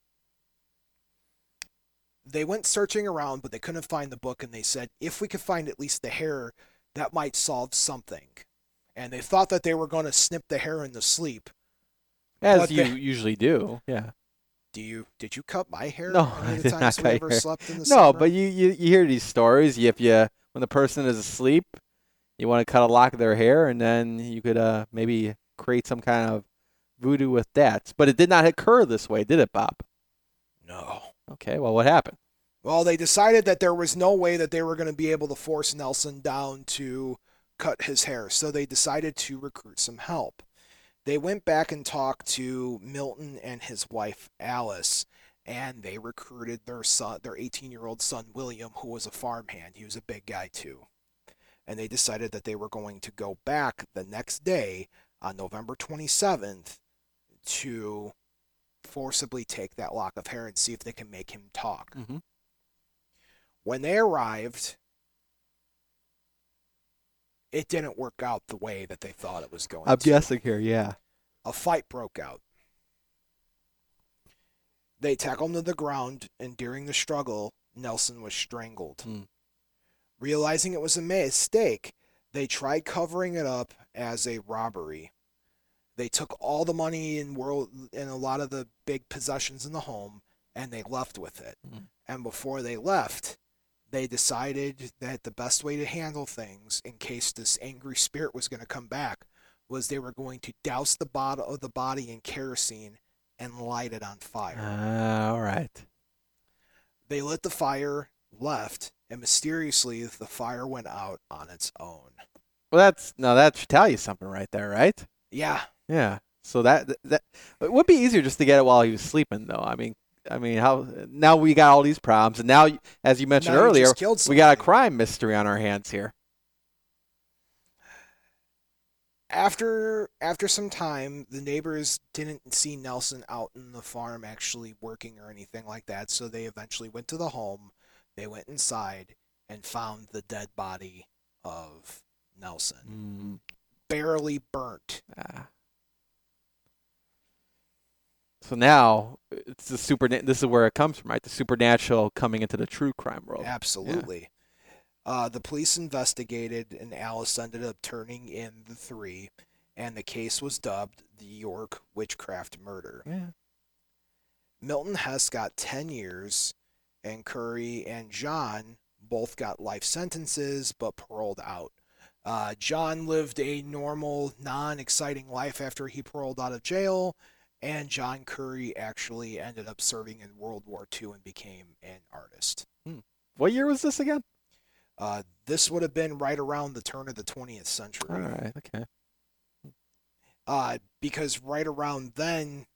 Speaker 2: They went searching around, but they couldn't find the book, and they said, if we could find at least the hair, that might solve something. And they thought that they were going to snip the hair in the sleep.
Speaker 3: As you
Speaker 2: they,
Speaker 3: usually do, yeah.
Speaker 2: Do you did you cut my hair?
Speaker 3: No,
Speaker 2: any
Speaker 3: I
Speaker 2: of the
Speaker 3: did
Speaker 2: times
Speaker 3: not
Speaker 2: we
Speaker 3: cut
Speaker 2: ever
Speaker 3: your hair.
Speaker 2: slept in the
Speaker 3: No,
Speaker 2: same
Speaker 3: but
Speaker 2: room?
Speaker 3: you, you you hear these stories. If you when the person is asleep, you want to cut a lock of their hair, and then you could uh, maybe create some kind of voodoo with that. But it did not occur this way, did it, Bob?
Speaker 2: No.
Speaker 3: Okay, well, what happened?
Speaker 2: Well, they decided that there was no way that they were going to be able to force Nelson down to cut his hair, so they decided to recruit some help. They went back and talked to Milton and his wife Alice, and they recruited their son, their eighteen-year-old son William, who was a farmhand. He was a big guy too. And they decided that they were going to go back the next day on November twenty-seventh to forcibly take that lock of hair and see if they can make him talk.
Speaker 3: Mm-hmm.
Speaker 2: When they arrived, it didn't work out the way that they thought it was going
Speaker 3: I'm
Speaker 2: to.
Speaker 3: guessing here, yeah.
Speaker 2: A fight broke out. They tackled him to the ground, and during the struggle, Nelson was strangled.
Speaker 3: Mm.
Speaker 2: Realizing it was a mistake, they tried covering it up as a robbery. They took all the money and world and a lot of the big possessions in the home, and they left with it.
Speaker 3: Mm.
Speaker 2: And before they left, they decided that the best way to handle things, in case this angry spirit was going to come back, was they were going to douse the body of the body in kerosene and light it on fire.
Speaker 3: Uh, all right.
Speaker 2: They lit the fire, left, and mysteriously the fire went out on its own.
Speaker 3: Well, that's no, that should tell you something right there, right?
Speaker 2: Yeah.
Speaker 3: Yeah. So that that it would be easier just to get it while he was sleeping, though. I mean, I mean, how now we got all these problems, and now, as you mentioned
Speaker 2: Now you
Speaker 3: earlier,
Speaker 2: just killed
Speaker 3: we got a
Speaker 2: somebody.
Speaker 3: crime mystery on our hands here.
Speaker 2: After after some time, the neighbors didn't see Nelson out in the farm actually working or anything like that, so they eventually went to the home. They went inside and found the dead body of Nelson,
Speaker 3: Mm.
Speaker 2: barely burnt.
Speaker 3: Ah. So now it's the super. This is where it comes from, right? The supernatural coming into the true crime world.
Speaker 2: Absolutely. Uh, the police investigated, and Alice ended up turning in the three, and the case was dubbed the York Witchcraft Murder.
Speaker 3: Yeah.
Speaker 2: Milton Hess got ten years, and Curry and John both got life sentences but paroled out. Uh, John lived a normal, non-exciting life after he paroled out of jail, and John Curry actually ended up serving in World War Two and became an artist.
Speaker 3: What year was this again?
Speaker 2: Uh, this would have been right around the turn of the twentieth century.
Speaker 3: All right. Okay.
Speaker 2: Uh, because right around then,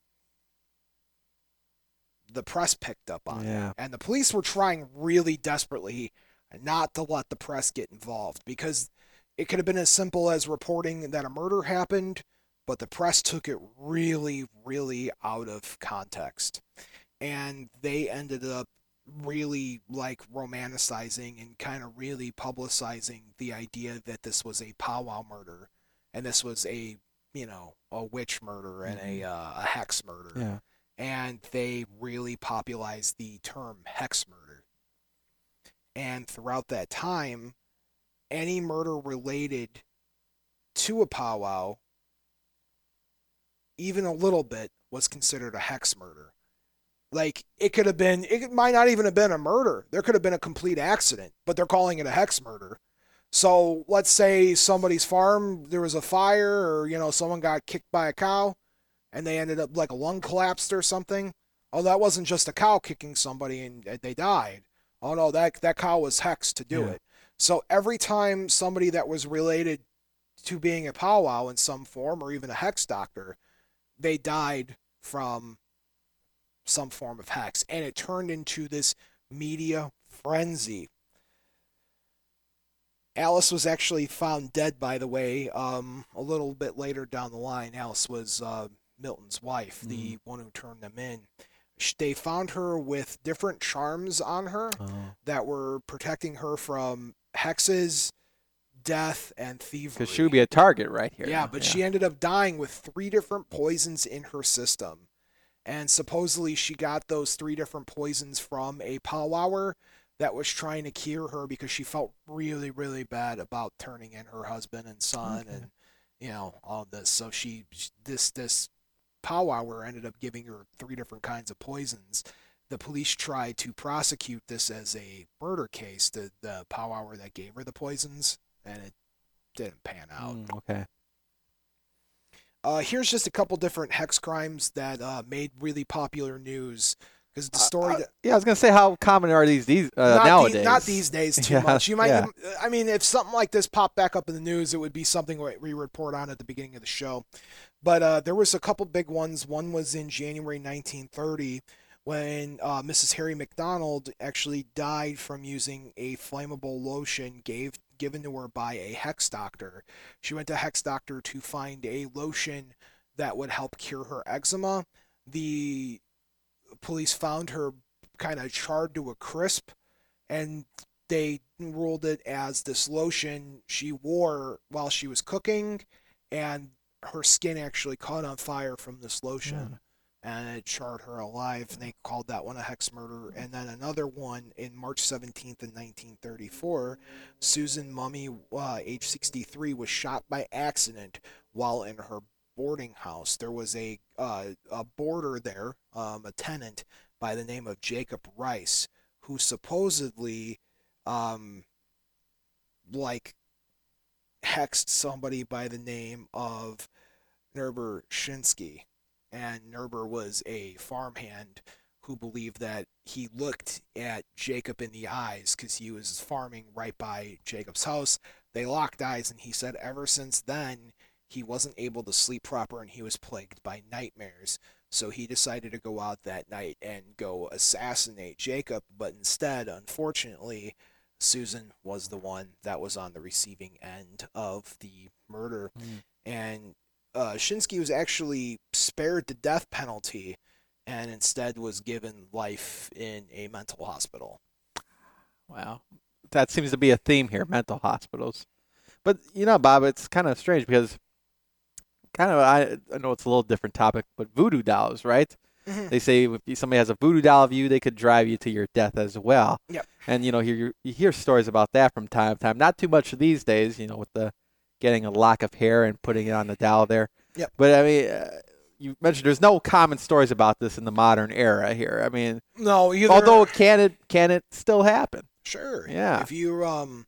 Speaker 2: the press picked up on
Speaker 3: Yeah.
Speaker 2: it. And the police were trying really desperately not to let the press get involved, because it could have been as simple as reporting that a murder happened, but the press took it really, really out of context. And they ended up really like romanticizing and kind of really publicizing the idea that this was a powwow murder, and this was a, you know, a witch murder and a, uh, a hex murder.
Speaker 3: Yeah.
Speaker 2: And they really popularized the term hex murder. And throughout that time, any murder related to a powwow, even a little bit, was considered a hex murder. Like, it could have been, it might not even have been a murder. There could have been a complete accident, but they're calling it a hex murder. So let's say somebody's farm, there was a fire, or, you know, someone got kicked by a cow, and they ended up like a lung collapsed or something. Oh, that wasn't just a cow kicking somebody and they died. Oh no, that that cow was hexed to do
Speaker 3: Yeah.
Speaker 2: it. So every time somebody that was related to being a powwow in some form, or even a hex doctor, they died from some form of hex, and it turned into this media frenzy. Alice was actually found dead, by the way, um, a little bit later down the line. Alice was uh, Milton's wife, mm. the one who turned them in. They found her with different charms on her oh. that were protecting her from hexes, death, and thievery.
Speaker 3: Because she would be a target right here.
Speaker 2: Yeah, but yeah. she ended up dying with three different poisons in her system. And supposedly she got those three different poisons from a powwower that was trying to cure her because she felt really, really bad about turning in her husband and son okay. and, you know, all this. So she, this, this powwower ended up giving her three different kinds of poisons. The police tried to prosecute this as a murder case, the, the powwower that gave her the poisons, and it didn't pan out.
Speaker 3: Mm, okay.
Speaker 2: Uh, here's just a couple different hex crimes that uh, made really popular news. Because the story.
Speaker 3: Uh, uh, yeah, I was gonna say, how common are these these uh,
Speaker 2: not
Speaker 3: nowadays?
Speaker 2: The, not these days too
Speaker 3: yeah,
Speaker 2: much. You might.
Speaker 3: Yeah.
Speaker 2: I mean, if something like this popped back up in the news, it would be something we report on at the beginning of the show. But uh, there was a couple big ones. One was in January nineteen thirty, when uh, Missus Harry McDonald actually died from using a flammable lotion gave given to her by a hex doctor. She went to a hex doctor to find a lotion that would help cure her eczema. The police found her kind of charred to a crisp, and they ruled it as this lotion she wore while she was cooking, and her skin actually caught on fire from this lotion, yeah. and it charred her alive, and they called that one a hex murder. And then another one in March seventeenth in nineteen thirty-four, Susan Mummy, uh, age sixty-three, was shot by accident while in her boarding house. There was a uh, a boarder there, um, a tenant by the name of Jacob Rice, who supposedly, um, like, hexed somebody by the name of Nerber Shinsky. And Nerber was a farmhand who believed that he looked at Jacob in the eyes because he was farming right by Jacob's house. They locked eyes, and he said ever since then, he wasn't able to sleep proper, and he was plagued by nightmares. So he decided to go out that night and go assassinate Jacob. But instead, unfortunately, Susan was the one that was on the receiving end of the murder. Mm. And uh, Shinsky was actually spared the death penalty and instead was given life in a mental hospital.
Speaker 3: Wow. That seems to be a theme here, mental hospitals. But, you know, Bob, it's kind of strange because kind of, I, I know it's a little different topic, but voodoo dolls, right? Mm-hmm. They say if somebody has a voodoo doll of you, they could drive you to your death as well.
Speaker 2: Yep.
Speaker 3: And, you know, you, you hear stories about that from time to time. Not too much these days, you know, with the getting a lock of hair and putting it on the doll there.
Speaker 2: Yep.
Speaker 3: But, I mean, uh, you mentioned there's no common stories about this in the modern era here. I mean,
Speaker 2: no, either.
Speaker 3: Although, can it, can it still happen?
Speaker 2: Sure.
Speaker 3: Yeah.
Speaker 2: If you, um...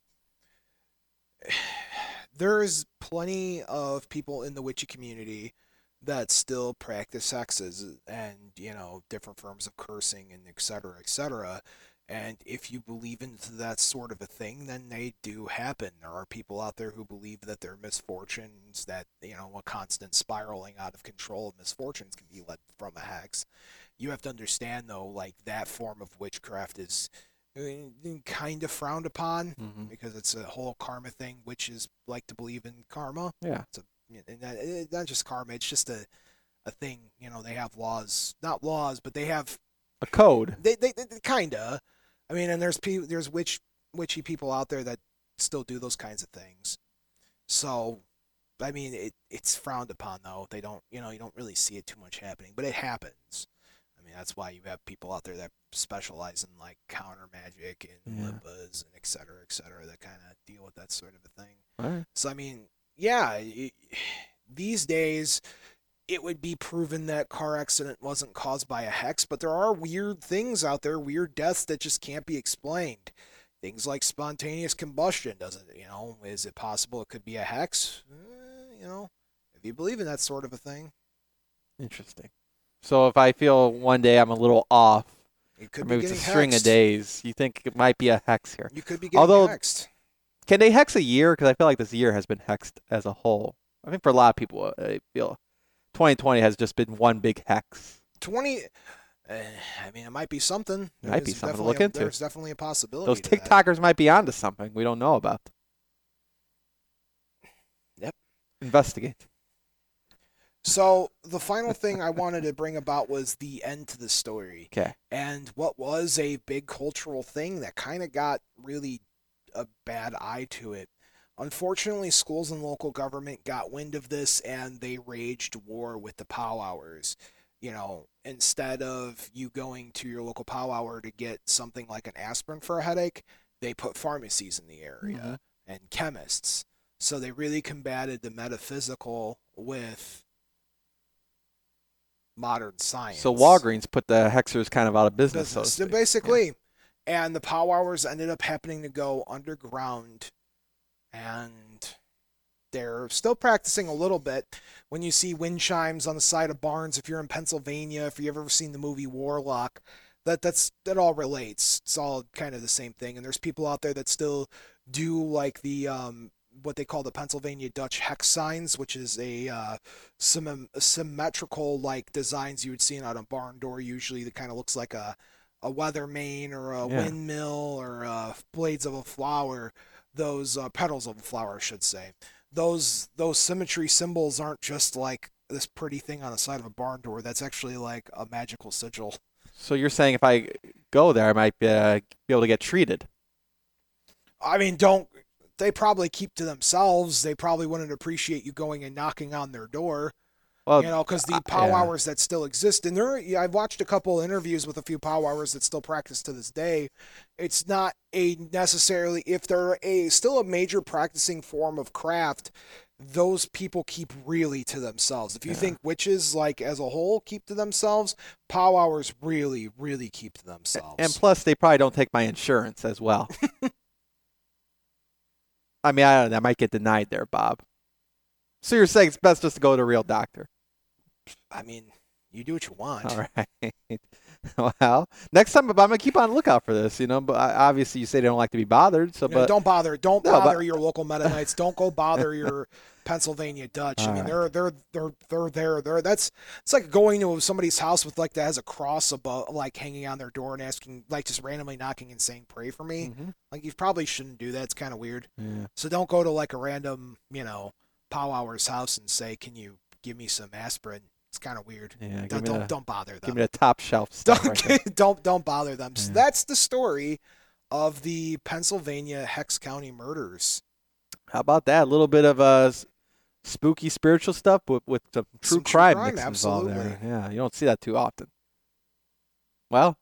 Speaker 2: there's plenty of people in the witchy community that still practice hexes and, you know, different forms of cursing and et cetera, et cetera. And if you believe into that sort of a thing, then they do happen. There are people out there who believe that their misfortunes, that, you know, a constant spiraling out of control of misfortunes can be led from a hex. You have to understand, though, like, that form of witchcraft is kind of frowned upon mm-hmm. because it's a whole karma thing. Witches like to believe in karma.
Speaker 3: Yeah.
Speaker 2: It's a, and that, it's not just karma, it's just a, a thing. You know, they have laws, not laws, but they have
Speaker 3: a code.
Speaker 2: They, they, they kind of. I mean, and there's people, there's witch, witchy people out there that still do those kinds of things. So, I mean, it it's frowned upon, though. They don't, you know, you don't really see it too much happening, but it happens. I mean, that's why you have people out there that specialize in, like, counter magic and yeah. limbas and et cetera, et cetera, that kind of deal with that sort of a thing.
Speaker 3: Right.
Speaker 2: So, I mean, yeah, it, these days, it would be proven that car accident wasn't caused by a hex, but there are weird things out there, weird deaths that just can't be explained. Things like spontaneous combustion, doesn't it? You know, is it possible it could be a hex? Eh, you know, if you believe in that sort of a thing.
Speaker 3: Interesting. So if I feel one day I'm a little off,
Speaker 2: it could
Speaker 3: or maybe
Speaker 2: be
Speaker 3: it's a
Speaker 2: getting
Speaker 3: string
Speaker 2: hexed.
Speaker 3: of days, you think it might be a hex here?
Speaker 2: You could be getting
Speaker 3: Although,
Speaker 2: hexed.
Speaker 3: Can they hex a year? Because I feel like this year has been hexed as a whole. I think for a lot of people, I feel twenty twenty has just been one big hex.
Speaker 2: twenty Uh, I mean, it might be something.
Speaker 3: It might be
Speaker 2: There's
Speaker 3: something to
Speaker 2: definitely
Speaker 3: look
Speaker 2: a-
Speaker 3: into.
Speaker 2: There's definitely a possibility.
Speaker 3: Those
Speaker 2: to that.
Speaker 3: TikTokers might be onto something we don't know about.
Speaker 2: Yep.
Speaker 3: Investigate.
Speaker 2: So the final thing I wanted to bring about was the end to the story.
Speaker 3: Okay.
Speaker 2: And what was a big cultural thing that kind of got really a bad eye to it. Unfortunately, schools and local government got wind of this and they waged war with the powwowers. You know, instead of you going to your local powwower to get something like an aspirin for a headache, they put pharmacies in the area
Speaker 3: Mhm.
Speaker 2: and chemists. So they really combated the metaphysical with modern science.
Speaker 3: So Walgreens put the Hexers kind of out of business. So to
Speaker 2: business,
Speaker 3: speak.
Speaker 2: basically.
Speaker 3: Yeah.
Speaker 2: And the powwowers ended up happening to go underground, and they're still practicing a little bit. When you see wind chimes on the side of barns, if you're in Pennsylvania, if you've ever seen the movie Warlock, that that's that all relates. It's all kind of the same thing. And there's people out there that still do like the um, what they call the Pennsylvania Dutch hex signs, which is a uh, sym- symmetrical like designs you would see out a barn door. Usually, that kind of looks like a a weather vane or a
Speaker 3: Yeah.
Speaker 2: windmill or uh, blades of a flower. Those uh, petals of a flower, I should say. Those those symmetry symbols aren't just like this pretty thing on the side of a barn door. That's actually like a magical sigil.
Speaker 3: So you're saying if I go there, I might be, uh, be able to get treated?
Speaker 2: I mean, don't they probably keep to themselves? They probably wouldn't appreciate you going and knocking on their door.
Speaker 3: Well,
Speaker 2: You know, because the
Speaker 3: uh,
Speaker 2: powwowers that still exist, and there, yeah, I've watched a couple interviews with a few powwowers that still practice to this day. It's not a necessarily, if they're a still a major practicing form of craft, those people keep really to themselves. If you
Speaker 3: Yeah.
Speaker 2: think witches, like as a whole, keep to themselves, powwowers really, really keep to themselves.
Speaker 3: And plus, they probably don't take my insurance as well. I mean, I, don't know, I might get denied there, Bob. So you're saying it's best just to go to a real doctor?
Speaker 2: I mean, you do what you want.
Speaker 3: All right. Well, next time, Bob, I'm gonna keep on the lookout for this. You know, but I- obviously you say they don't like to be bothered. So,
Speaker 2: You know,
Speaker 3: but
Speaker 2: don't bother. Don't
Speaker 3: No, but-
Speaker 2: bother your local Mennonites. Don't go bother your Pennsylvania Dutch. I
Speaker 3: All
Speaker 2: mean,
Speaker 3: right.
Speaker 2: they're they're they're they're there. They're that's it's like going to somebody's house with like that has a cross above, like hanging on their door and asking, like just randomly knocking and saying, "Pray for me."
Speaker 3: Mhm.
Speaker 2: Like you probably shouldn't do that. It's kind of weird.
Speaker 3: Yeah.
Speaker 2: So don't go to like a random, you know, powwower's house and say, "Can you give me some aspirin?" It's kind of weird.
Speaker 3: Yeah, give
Speaker 2: don't
Speaker 3: me
Speaker 2: don't,
Speaker 3: the-
Speaker 2: don't bother them.
Speaker 3: Give me the top shelf stuff.
Speaker 2: Don't
Speaker 3: Right there.
Speaker 2: don't don't bother them. So
Speaker 3: Yeah.
Speaker 2: that's the story of the Pennsylvania Hex County murders.
Speaker 3: How about that? A little bit of uh, s- spooky spiritual stuff with, with some true
Speaker 2: Some true
Speaker 3: crime,
Speaker 2: crime,
Speaker 3: mixed involved there.
Speaker 2: absolutely.
Speaker 3: Yeah, you don't see that too often. Well,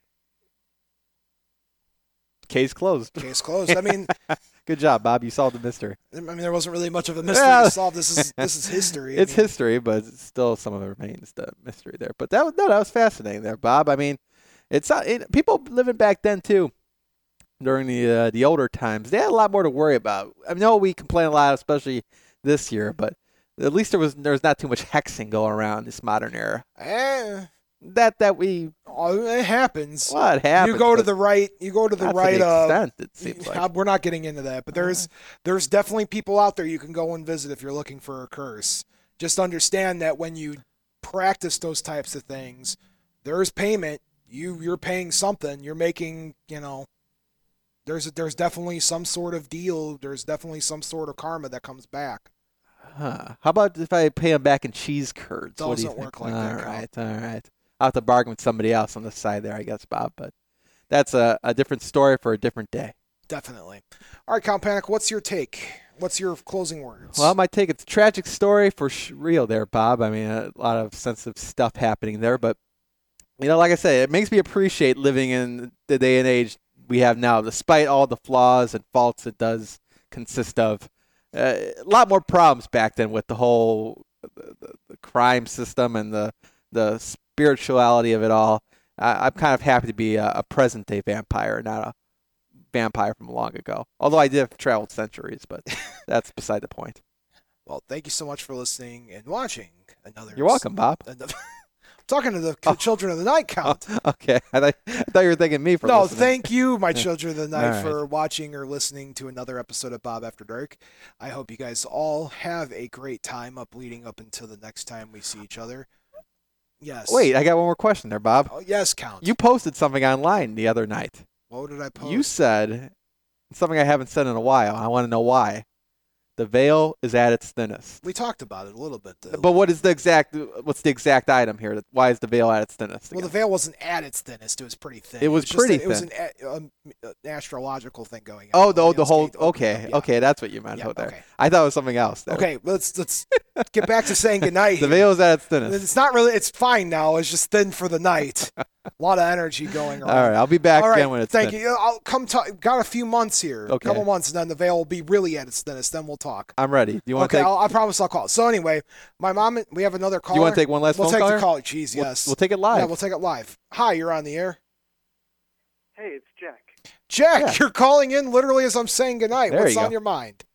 Speaker 3: case closed.
Speaker 2: Case closed. I mean,
Speaker 3: Good job, Bob. You solved the mystery.
Speaker 2: I mean, there wasn't really much of a mystery
Speaker 3: Yeah.
Speaker 2: to solve. This is this is history. I
Speaker 3: It's
Speaker 2: mean,
Speaker 3: history, but it's still some of it remains the mystery there. But that was, no, that was fascinating there, Bob. I mean, it's not, it, people living back then too, during the uh, the older times, they had a lot more to worry about. I know we complain a lot, especially this year, but at least there was there's not too much hexing going around this modern era.
Speaker 2: Eh,
Speaker 3: That that we
Speaker 2: oh, it happens.
Speaker 3: what happened?
Speaker 2: you go to the right. You go to the
Speaker 3: not
Speaker 2: right.
Speaker 3: to the
Speaker 2: uh,
Speaker 3: extent, it seems like.
Speaker 2: uh, we're not getting into that, but there's there's definitely people out there you can go and visit if you're looking for a curse. Just understand that when you practice those types of things, there's payment. You you're paying something. You're making, you know, there's there's definitely some sort of deal. There's definitely some sort of karma that comes back.
Speaker 3: Huh. How about if I pay them back in cheese curds? What do you
Speaker 2: Doesn't
Speaker 3: think?
Speaker 2: work like
Speaker 3: all
Speaker 2: that, Kyle.
Speaker 3: right, all right. I'll have to bargain with somebody else on the side there, I guess, Bob. But that's a, a different story for a different day.
Speaker 2: Definitely. All right, Count Panic, what's your take? What's your closing words?
Speaker 3: Well, my take, it's a tragic story for sh- real there, Bob. I mean, a lot of sensitive stuff happening there. But, you know, like I say, it makes me appreciate living in the day and age we have now, despite all the flaws and faults it does consist of. Uh, a lot more problems back then with the whole the, the, the crime system and the the spirituality of it all. I, I'm kind of happy to be a, a present-day vampire, not a vampire from long ago. Although I did have traveled centuries, but that's beside the point.
Speaker 2: Well, thank you so much for listening and watching another.
Speaker 3: You're welcome, Bob.
Speaker 2: Another, talking to the
Speaker 3: Oh.
Speaker 2: children of the night, Count.
Speaker 3: Okay, I thought, I thought you were thanking me for
Speaker 2: no,
Speaker 3: listening.
Speaker 2: thank you, my children of the night,
Speaker 3: All right.
Speaker 2: for watching or listening to another episode of Bob After Dark. I hope you guys all have a great time up leading up until the next time we see each other. Yes.
Speaker 3: Wait, I got one more question there, Bob.
Speaker 2: Oh, yes, Count.
Speaker 3: You posted something online the other night.
Speaker 2: What did I post?
Speaker 3: You said something I haven't said in a while. I want to know why. The veil is at its thinnest.
Speaker 2: We talked about it a little bit, though.
Speaker 3: But what is the exact? What's the exact item here? Why is the veil at its thinnest?
Speaker 2: Well,
Speaker 3: again?
Speaker 2: the veil wasn't at its thinnest. It was pretty thin.
Speaker 3: It was
Speaker 2: just
Speaker 3: pretty
Speaker 2: that It was
Speaker 3: thin.
Speaker 2: an, a- um, an astrological thing going on.
Speaker 3: Oh, the,
Speaker 2: veil's
Speaker 3: the whole.
Speaker 2: gate opening
Speaker 3: Okay,
Speaker 2: up, yeah.
Speaker 3: okay, that's what you meant
Speaker 2: Yeah,
Speaker 3: out there.
Speaker 2: okay.
Speaker 3: I thought it was something else. There.
Speaker 2: Okay, let's let's get back to saying goodnight.
Speaker 3: The
Speaker 2: here.
Speaker 3: veil is at its thinnest.
Speaker 2: It's not really. It's fine now. It's just thin for the night. A lot of energy going around.
Speaker 3: All right, I'll be back
Speaker 2: All right,
Speaker 3: again when it's
Speaker 2: thank
Speaker 3: thin.
Speaker 2: you. I'll come talk. Got a few months here.
Speaker 3: Okay.
Speaker 2: A couple months, and then the veil will be really at its thinnest. Then we'll talk.
Speaker 3: I'm ready. Do you want
Speaker 2: Okay,
Speaker 3: to take?
Speaker 2: I'll, I promise I'll call. So anyway, my mom. We have another caller.
Speaker 3: Do you want to take one last
Speaker 2: We'll
Speaker 3: phone
Speaker 2: take
Speaker 3: caller?
Speaker 2: the call. Jeez,
Speaker 3: We'll-
Speaker 2: yes.
Speaker 3: We'll take it live.
Speaker 2: Yeah, we'll take it live. Hi, you're on the air.
Speaker 9: Hey, it's Jack.
Speaker 2: Jack,
Speaker 3: Yeah.
Speaker 2: you're calling in literally as I'm saying goodnight.
Speaker 3: There
Speaker 2: What's
Speaker 3: you
Speaker 2: on
Speaker 3: go.
Speaker 2: your mind?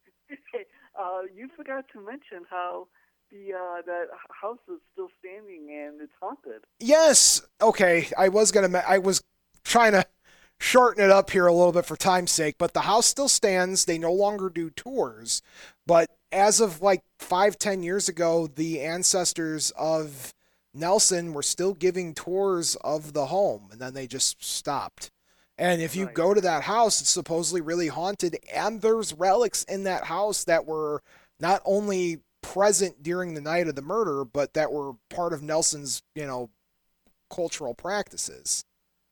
Speaker 9: uh, you forgot to mention how the uh, that house is still standing and it's haunted.
Speaker 2: Yes. Okay. I was gonna. ma- I was trying to shorten it up here a little bit for time's sake, but the house still stands. They no longer do tours, but as of like five, ten years ago, the ancestors of Nelson were still giving tours of the home, and then they just stopped. And if you
Speaker 9: Right.
Speaker 2: go to that house, it's supposedly really haunted, and there's relics in that house that were not only present during the night of the murder, but that were part of Nelson's, you know, cultural practices.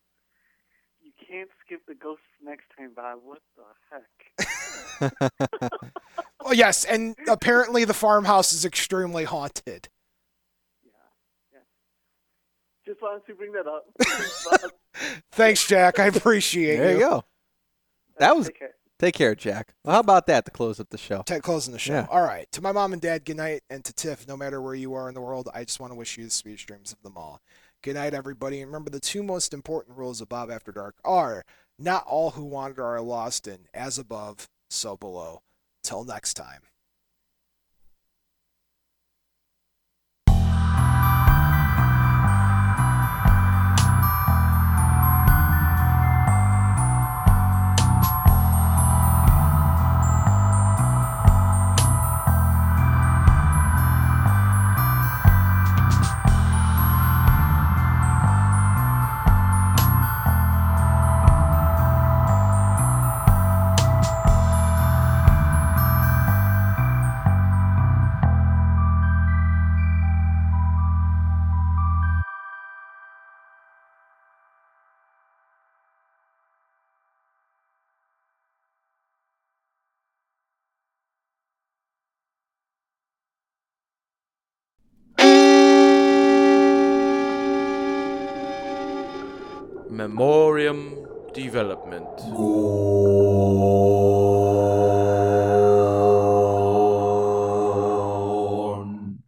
Speaker 9: You can't skip the ghosts next time, Bob. What the heck?
Speaker 2: Oh, yes, and apparently the farmhouse is extremely haunted.
Speaker 9: Yeah, yeah. Just wanted to bring that up. Bob.
Speaker 2: Thanks, Jack. I appreciate
Speaker 3: There you go. That was.
Speaker 9: Take care.
Speaker 3: Take care, Jack. Well, how about that to close up the show?
Speaker 2: Ted closing the show.
Speaker 3: Yeah.
Speaker 2: All right. To my mom and dad, good night. And to Tiff, no matter where you are in the world, I just want to wish you the sweetest dreams of them all. Good night, everybody. And remember, the two most important rules of Bob After Dark are not all who wander are lost, and as above, so below. Till next time.
Speaker 10: Memoriam Development.
Speaker 1: Go.